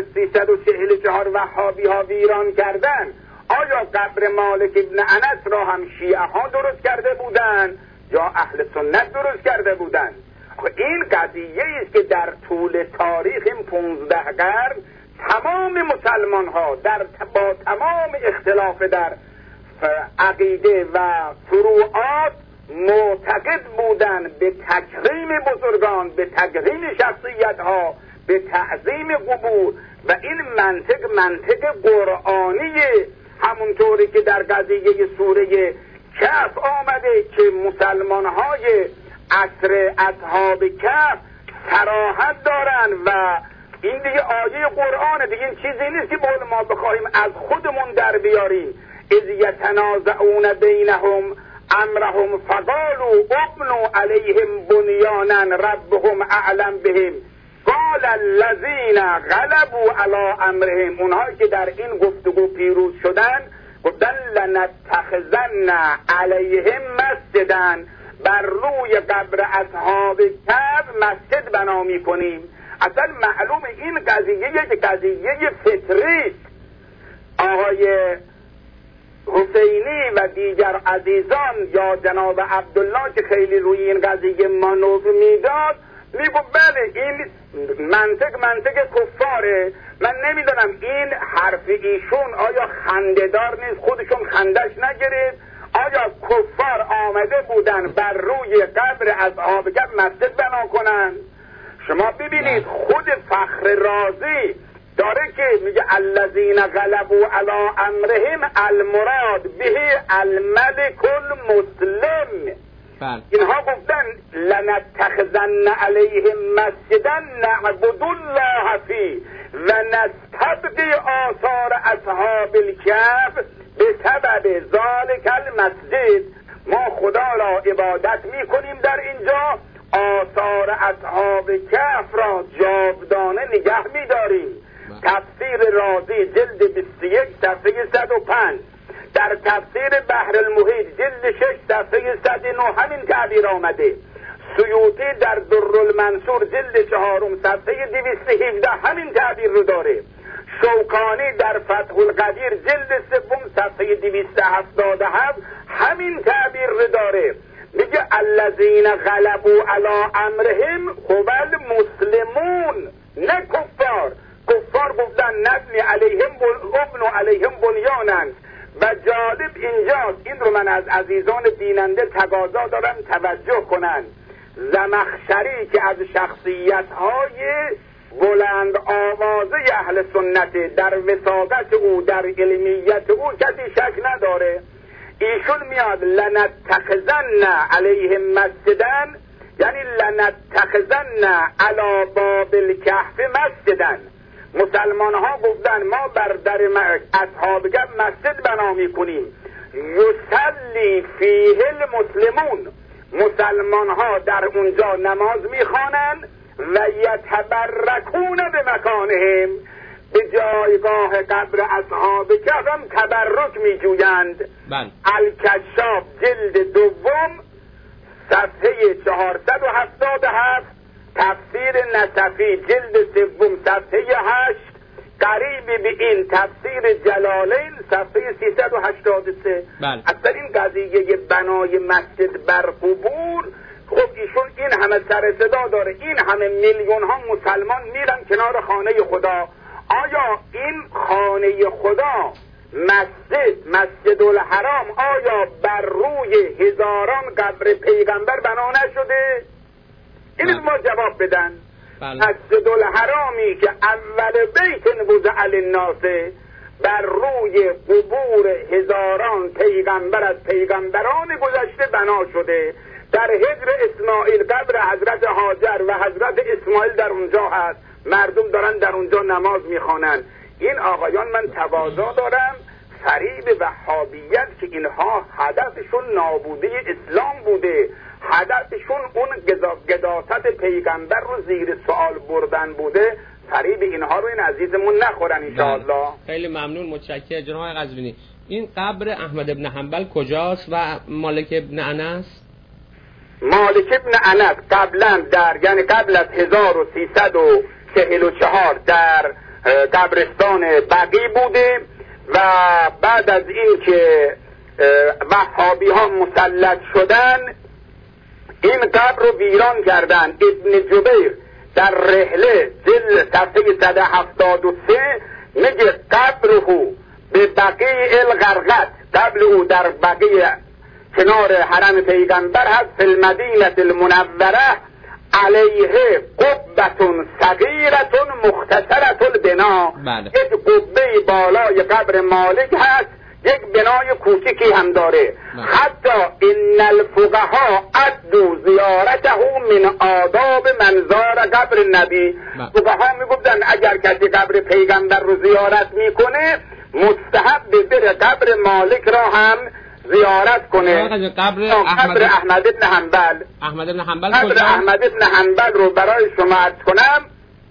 1344 وهابی ها ویران کردن، آیا قبر مالک ابن انس را هم شیعه ها درست کرده بودن یا اهل سنت درست کرده بودن؟ این قضیه است که در طول تاریخ این 15 قرن تمام مسلمان ها با تمام اختلاف در عقیده و فروعات معتقد بودند به تکریم بزرگان، به تکریم شخصیت ها، به تعظیم قبور. و این منطق قرآنیه، همونطوری که در قضیه سوره کهف آمده که مسلمان های عصر اصحاب کهف صراحت دارن و این دیگه آیه قرآنه، دیگه این چیزی نیست که ما بخواهیم از خودمون در بیاریم. اذ یتنازعون بینهم امرهم فقالوا ابنوا علیهم بنیانا ربهم اعلم بهم قال الذین غلبوا علی امرهم، اونهایی که در این گفتگو پیروز شدن گفتن لنتخذن علیهم مسجدا، بر روی قبر اصحاب کهف مسجد بنا می‌کنیم. اصلا معلوم این قضیه فطری. آقای حسینی و دیگر عزیزان یا جناب عبدالله که خیلی روی این قضیه مانور میداد میگفت بله این منطق کفاره. من نمیدونم این حرف ایشون آیا خنده‌دار نیست، خودشون خندش نگرید؟ آیا کفار آمده بودن بر روی قبر اصحاب کهف مسجد بنا کنن؟ شما ببینید خود فخر رازی داره که میگه الذین غلبوا علی امرهم المراد به الملك المسلم. اینها گفتن لنتخذن علیهم مسجدا نعبد الله فی و نستبقی آثار اصحاب الکهف به سبب ذالک المسجد. ما خدا را عبادت میکنیم در اینجا، آثار اصحاب کهف را جاودانه نگه میداریم. تفسیر رازی جلد 21 صفحه 105، در تفسیر بحر المحیط جلد 6 صفحه 109 همین تعبیر آمده. سیوطی در در المنصور جلد 4 صفحه 217 همین تعبیر رو داره. شوکانی در فتح القدیر جلد 3 صفحه 277 همین تعبیر رو داره. میگه الذین غلبوا علی امرهم هو المسلمون، نه کفار. کفار گفتن نبنی علیهم ابنوا علیهم بنیانا. و جالب اینجاست، این رو من از عزیزان بیننده تقاضا دارم توجه کنن. زمخشری که از شخصیت‌های بلند آوازه اهل سنت، در وساطت او، در علمیت او کسی شک نداره. ایشون میاد لنتخذن علیهم مسجدا، یعنی لنتخذن علی باب الکهف مسجدا. مسلمان ها گفتن ما بر در اصحاب کهف مسجد بنا میکنیم. یصلی فیه المسلمون، مسلمان ها در اونجا نماز میخوانند و یتبرکون به مکانهم، به جایگاه قبر اصحاب کهف هم تبرک میجویند. الکشاف جلد 2 صفحه 477، تفسیر نصفی جلد 3 صفحه 8، قریب به این تفسیر جلالین صفحه 383. اصلا این قضیه بنای مسجد بر قبور، خب ایشون این همه سر صدا داره، این همه میلیون ها مسلمان میرن کنار خانه خدا. آیا این خانه خدا مسجد الحرام آیا بر روی هزاران قبر پیغمبر بنا نشده؟ این ما جواب بدن. مسجد الحرامی که اول بیت وضع للناس بر روی قبور هزاران پیغمبر از پیغمبران گذشته بنا شده. در حجر اسماعیل قبر حضرت هاجر و حضرت اسماعیل در اونجا هست، مردم دارن در اونجا نماز میخوانن. این آقایان من تواضع دارم، فریب وهابیت که اینها هدفشون نابودی اسلام بوده، هدفشون اون قداست پیغمبر رو زیر سوال بردن بوده، فریب اینها رو این عزیزمون نخورن انشاءالله. خیلی ممنون، متشکرم جناب قزوینی. این قبر احمد ابن حنبل کجاست و مالک ابن انس؟ مالک ابن انس قبلا یعنی قبل از 1344 در قبرستان بقیع بوده و بعد از این که وهابی ها مسلط شدن این قبر رو ویران کردن. ابن جبیر در رحله جلد صفحه 173 میگه قبره به بقیع الغرقد، قبل او در بقیع کنار حرم پیغمبر هست، فی المدینه المنوره علیه قبة صغیرة مختصرة البنا. یک قبه بالای قبر مالک هست، یک بنای کوچکی هم داره. حتی ان الفقهاء عدوا زیارته من آداب منظار قبر نبی. فقها میگفتن اگر کسی قبر پیغمبر رو زیارت میکنه مستحب بره قبر مالک را هم زیارت کنه. قبر احمد ابن حنبل. قبر احمد ابن حنبل رو برای شما عرض کنم،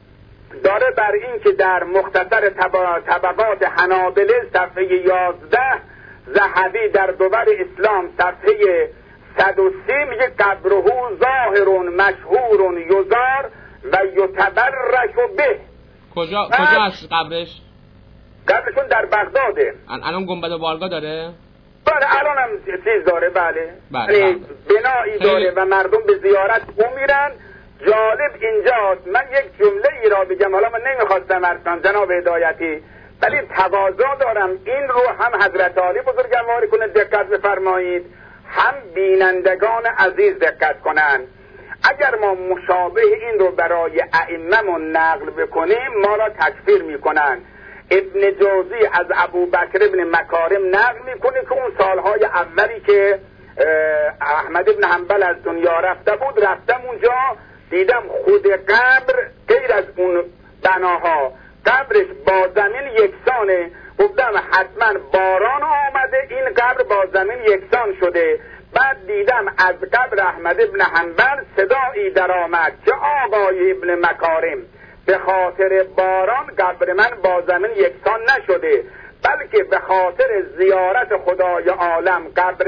داره بر این که در مختصر طبقات حنابله صفحه 11، ذهبی در دوبر اسلام صفحه 130 میگه قبره ظاهر مشهور یزار و یتبرک به. کجا هست قبرش؟ قبرشون در بغداده. الان گنبد بارگاه داره؟ بله الان هم چیز داره. بله بنایی داره و مردم به زیارت او میرن. جالب اینجاست، من یک جمله ای را بگم، حالا من نمیخواستم ارسان جناب هدایتی، ولی تواضع دارم این رو هم حضرت عالی بزرگواری کنه دقت بفرمایید، هم بینندگان عزیز دقت کنن. اگر ما مشابه این رو برای ائمه‌مون نقل بکنیم ما را تکفیر میکنن. ابن جوزی از ابوبکر ابن مکارم نقل میکنه که اون سالهای اولی که احمد ابن حنبل از دنیا رفته بود، رفتم اونجا دیدم خود قبر غیر از اون بناها قبرش با زمین یکسانه. گفتم حتما باران آمده این قبر با زمین یکسان شده. بعد دیدم از قبر احمد ابن حنبل صدایی در آمد که آقای ابن مکارم به خاطر باران قبر من با زمین یکسان نشده، بلکه به خاطر زیارت خدای عالم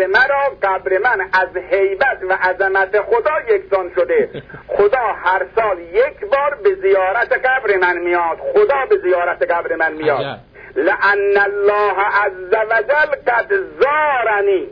قبر من از هیبت و عظمت خدا یکسان شده. خدا هر سال یک بار به زیارت قبر من میاد. خدا به زیارت قبر من میاد. لأن الله عز وجل قد زارنی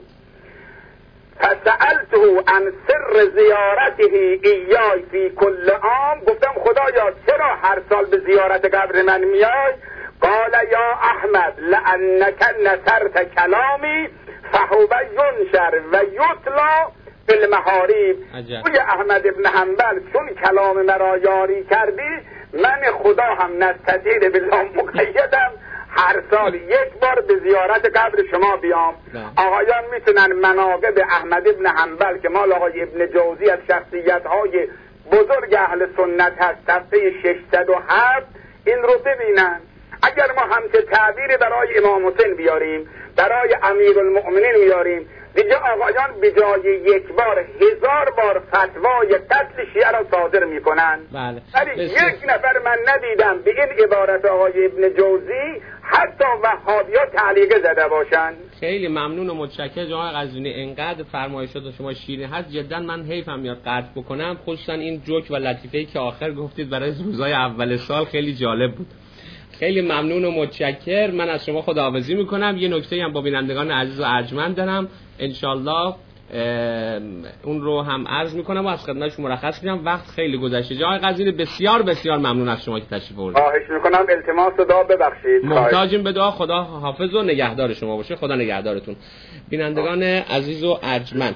فسألته عن سر زیارته ایای فی کل عام. گفتم خدایا چرا هر سال به زیارت قبر من میای؟ قال یا احمد لأنك نصرت کلامی فهو ینشر و یتلا فی المحاریب. توی احمد ابن حنبل چون کلام مرا یاری کردی، من خدا هم نستطیع بالله مقیدم هر سال یک بار به زیارت قبر شما بیام. آقایان میتونن مناقب احمد ابن حنبل که مال آقای ابن جوزی از شخصیت‌های بزرگ اهل سنت هست صفحه 607 این رو ببینن. اگر ما همچه تعبیری برای امام حسین بیاریم، برای امیرالمؤمنین بیاریم، دیگه آقایان به جای یک بار 1000 بار فتوای قتل شیعه را صادر میکنن. ولی یک نفر من ندیدم به این عبارت آقای ابن جوزی حتی وهابی‌ها تعلیق زده باشن. خیلی ممنون و متشکرم جناب قزوینی. انقدر فرمایشات شما شیرین هست جدا من حیفم میاد قطع بکنم، خصوصا این جوک و لطیفه‌ای که آخر گفتید برای روزهای اول سال خیلی جالب بود. خیلی ممنون و متشکر. من از شما خداحافظی میکنم. یه نکته هم با بینندگان عزیز و ارجمند دارم، انشالله اون رو هم عرض میکنم و از خدمتشون مرخص میدم. وقت خیلی گذشته. جای قزوین بسیار بسیار ممنون از شما که تشریف آوردید. خواهش میکنم، التماس دعا ببخشید. محتاجیم به دعا. خدا حافظ و نگهدار شما باشه. خدا نگهدارتون. بینندگان عزیز و ارجمند،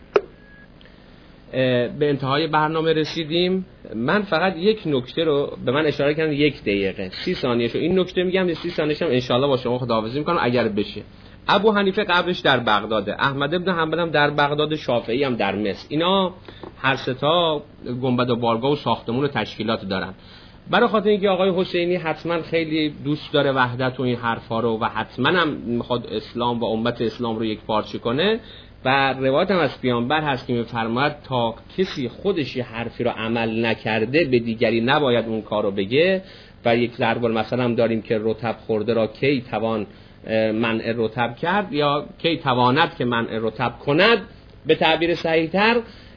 به انتهای برنامه رسیدیم. من فقط یک نکته رو به من اشاره کردن، 1 دقیقه 30 ثانیه شو این نکته میگم، 30 ثانیه هم انشالله با شما خداحافظی میکنم اگر بشه. ابو حنیفه قبرش در بغداده، احمد ابن حنبل هم در بغداد، شافعی هم در مصر. اینا هر سه تا گنبد و بارگاه و ساختمون و تشکیلات دارن. برای خاطر اینکه آقای حسینی حتما خیلی دوست داره وحدت و این حرفا رو و حتما هم میخواد اسلام و امت اسلام رو یک پارچه کنه و روایت هم از پیامبر هست که میفرماید تا کسی خودش حرفی رو عمل نکرده به دیگری نباید اون کارو بگه. و یک ضرب المثل هم داریم که رطب خورده را کی توان منع رطب کرد، یا کی تواند که منع رطب کند. به تعبیر صحیح‌تر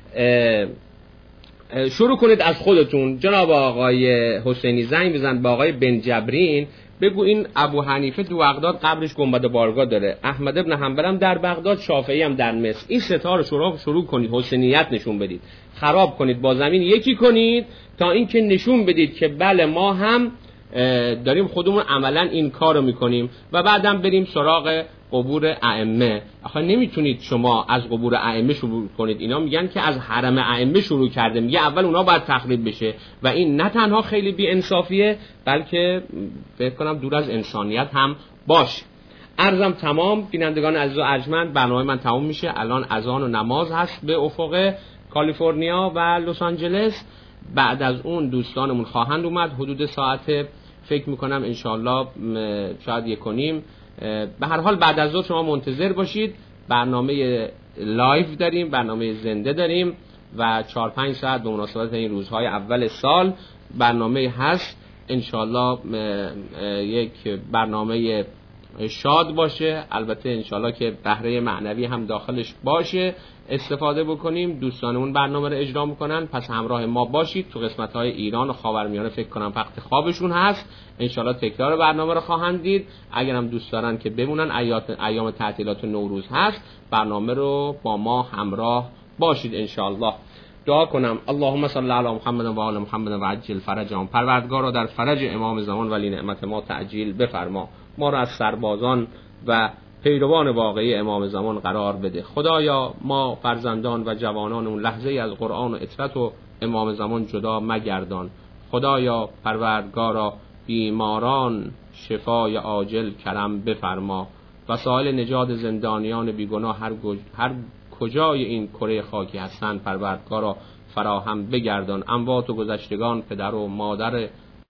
شروع کنید از خودتون. جناب آقای حسینی زنگ بزن به آقای بن جبرین، بگو این ابو حنیفه تو بغداد قبرش گنبد بارگاه داره، احمد ابن حنبل هم در بغداد، شافعی هم در مصر. این ستا رو شروع کنید، حسینیت نشون بدید، خراب کنید، با زمین یکی کنید تا اینکه نشون بدید که بله ما هم داریم خودمون عملا این کارو میکنیم و بعدم بریم سراغ قبور ائمه. آخه نمیتونید شما از قبور ائمه شروع کنید. اینا میگن که از حرم ائمه شروع کرده، میگه اول اونا باید تخریب بشه و این نه تنها خیلی بی انصافیه بلکه فکر کنم دور از انسانیت هم باشه. عرضم تمام. بینندگان عزیز و ارجمند، برنامه من تمام میشه. الان اذان و نماز هست به افق کالیفرنیا و لس آنجلس. بعد از اون دوستانمون خواهند اومد حدود ساعت فکر میکنم انشالله شاید 1:30. به هر حال بعد از ظهر شما منتظر باشید. برنامه لایو داریم، برنامه زنده داریم و 4-5 ساعت به مناسبت این روزهای اول سال برنامه هست. انشالله یک برنامه شاد باشه، البته انشالله که بهره معنوی هم داخلش باشه، استفاده بکنیم. دوستانمون برنامه رو اجرا میکنن، پس همراه ما باشید. تو قسمت‌های ایران و خاورمیانه فکر کنم وقت خوابشون هست، انشالله تکرار برنامه رو خواهند دید. اگر هم دوست دارن که بمونن، ایام تعطیلات نوروز هست، برنامه رو با ما همراه باشید انشالله. دعا کنم. اللهم صل علی محمد و آل محمد و عجل فرجهم. پروردگارا در فرج امام زمان ولی نعمت ما تعجیل بفرما. ما را از سربازان و پیروان واقعی امام زمان قرار بده. خدایا ما فرزندان و جوانان اون لحظه از قرآن و اطرت و امام زمان جدا مگردان. خدایا پروردگارا بیماران شفای عاجل کرم بفرما. وسایل نجات زندانیان بیگناه هر کجای این کره خاکی هستند پروردگارا فراهم بگردان. اموات و گذشتگان، پدر و مادر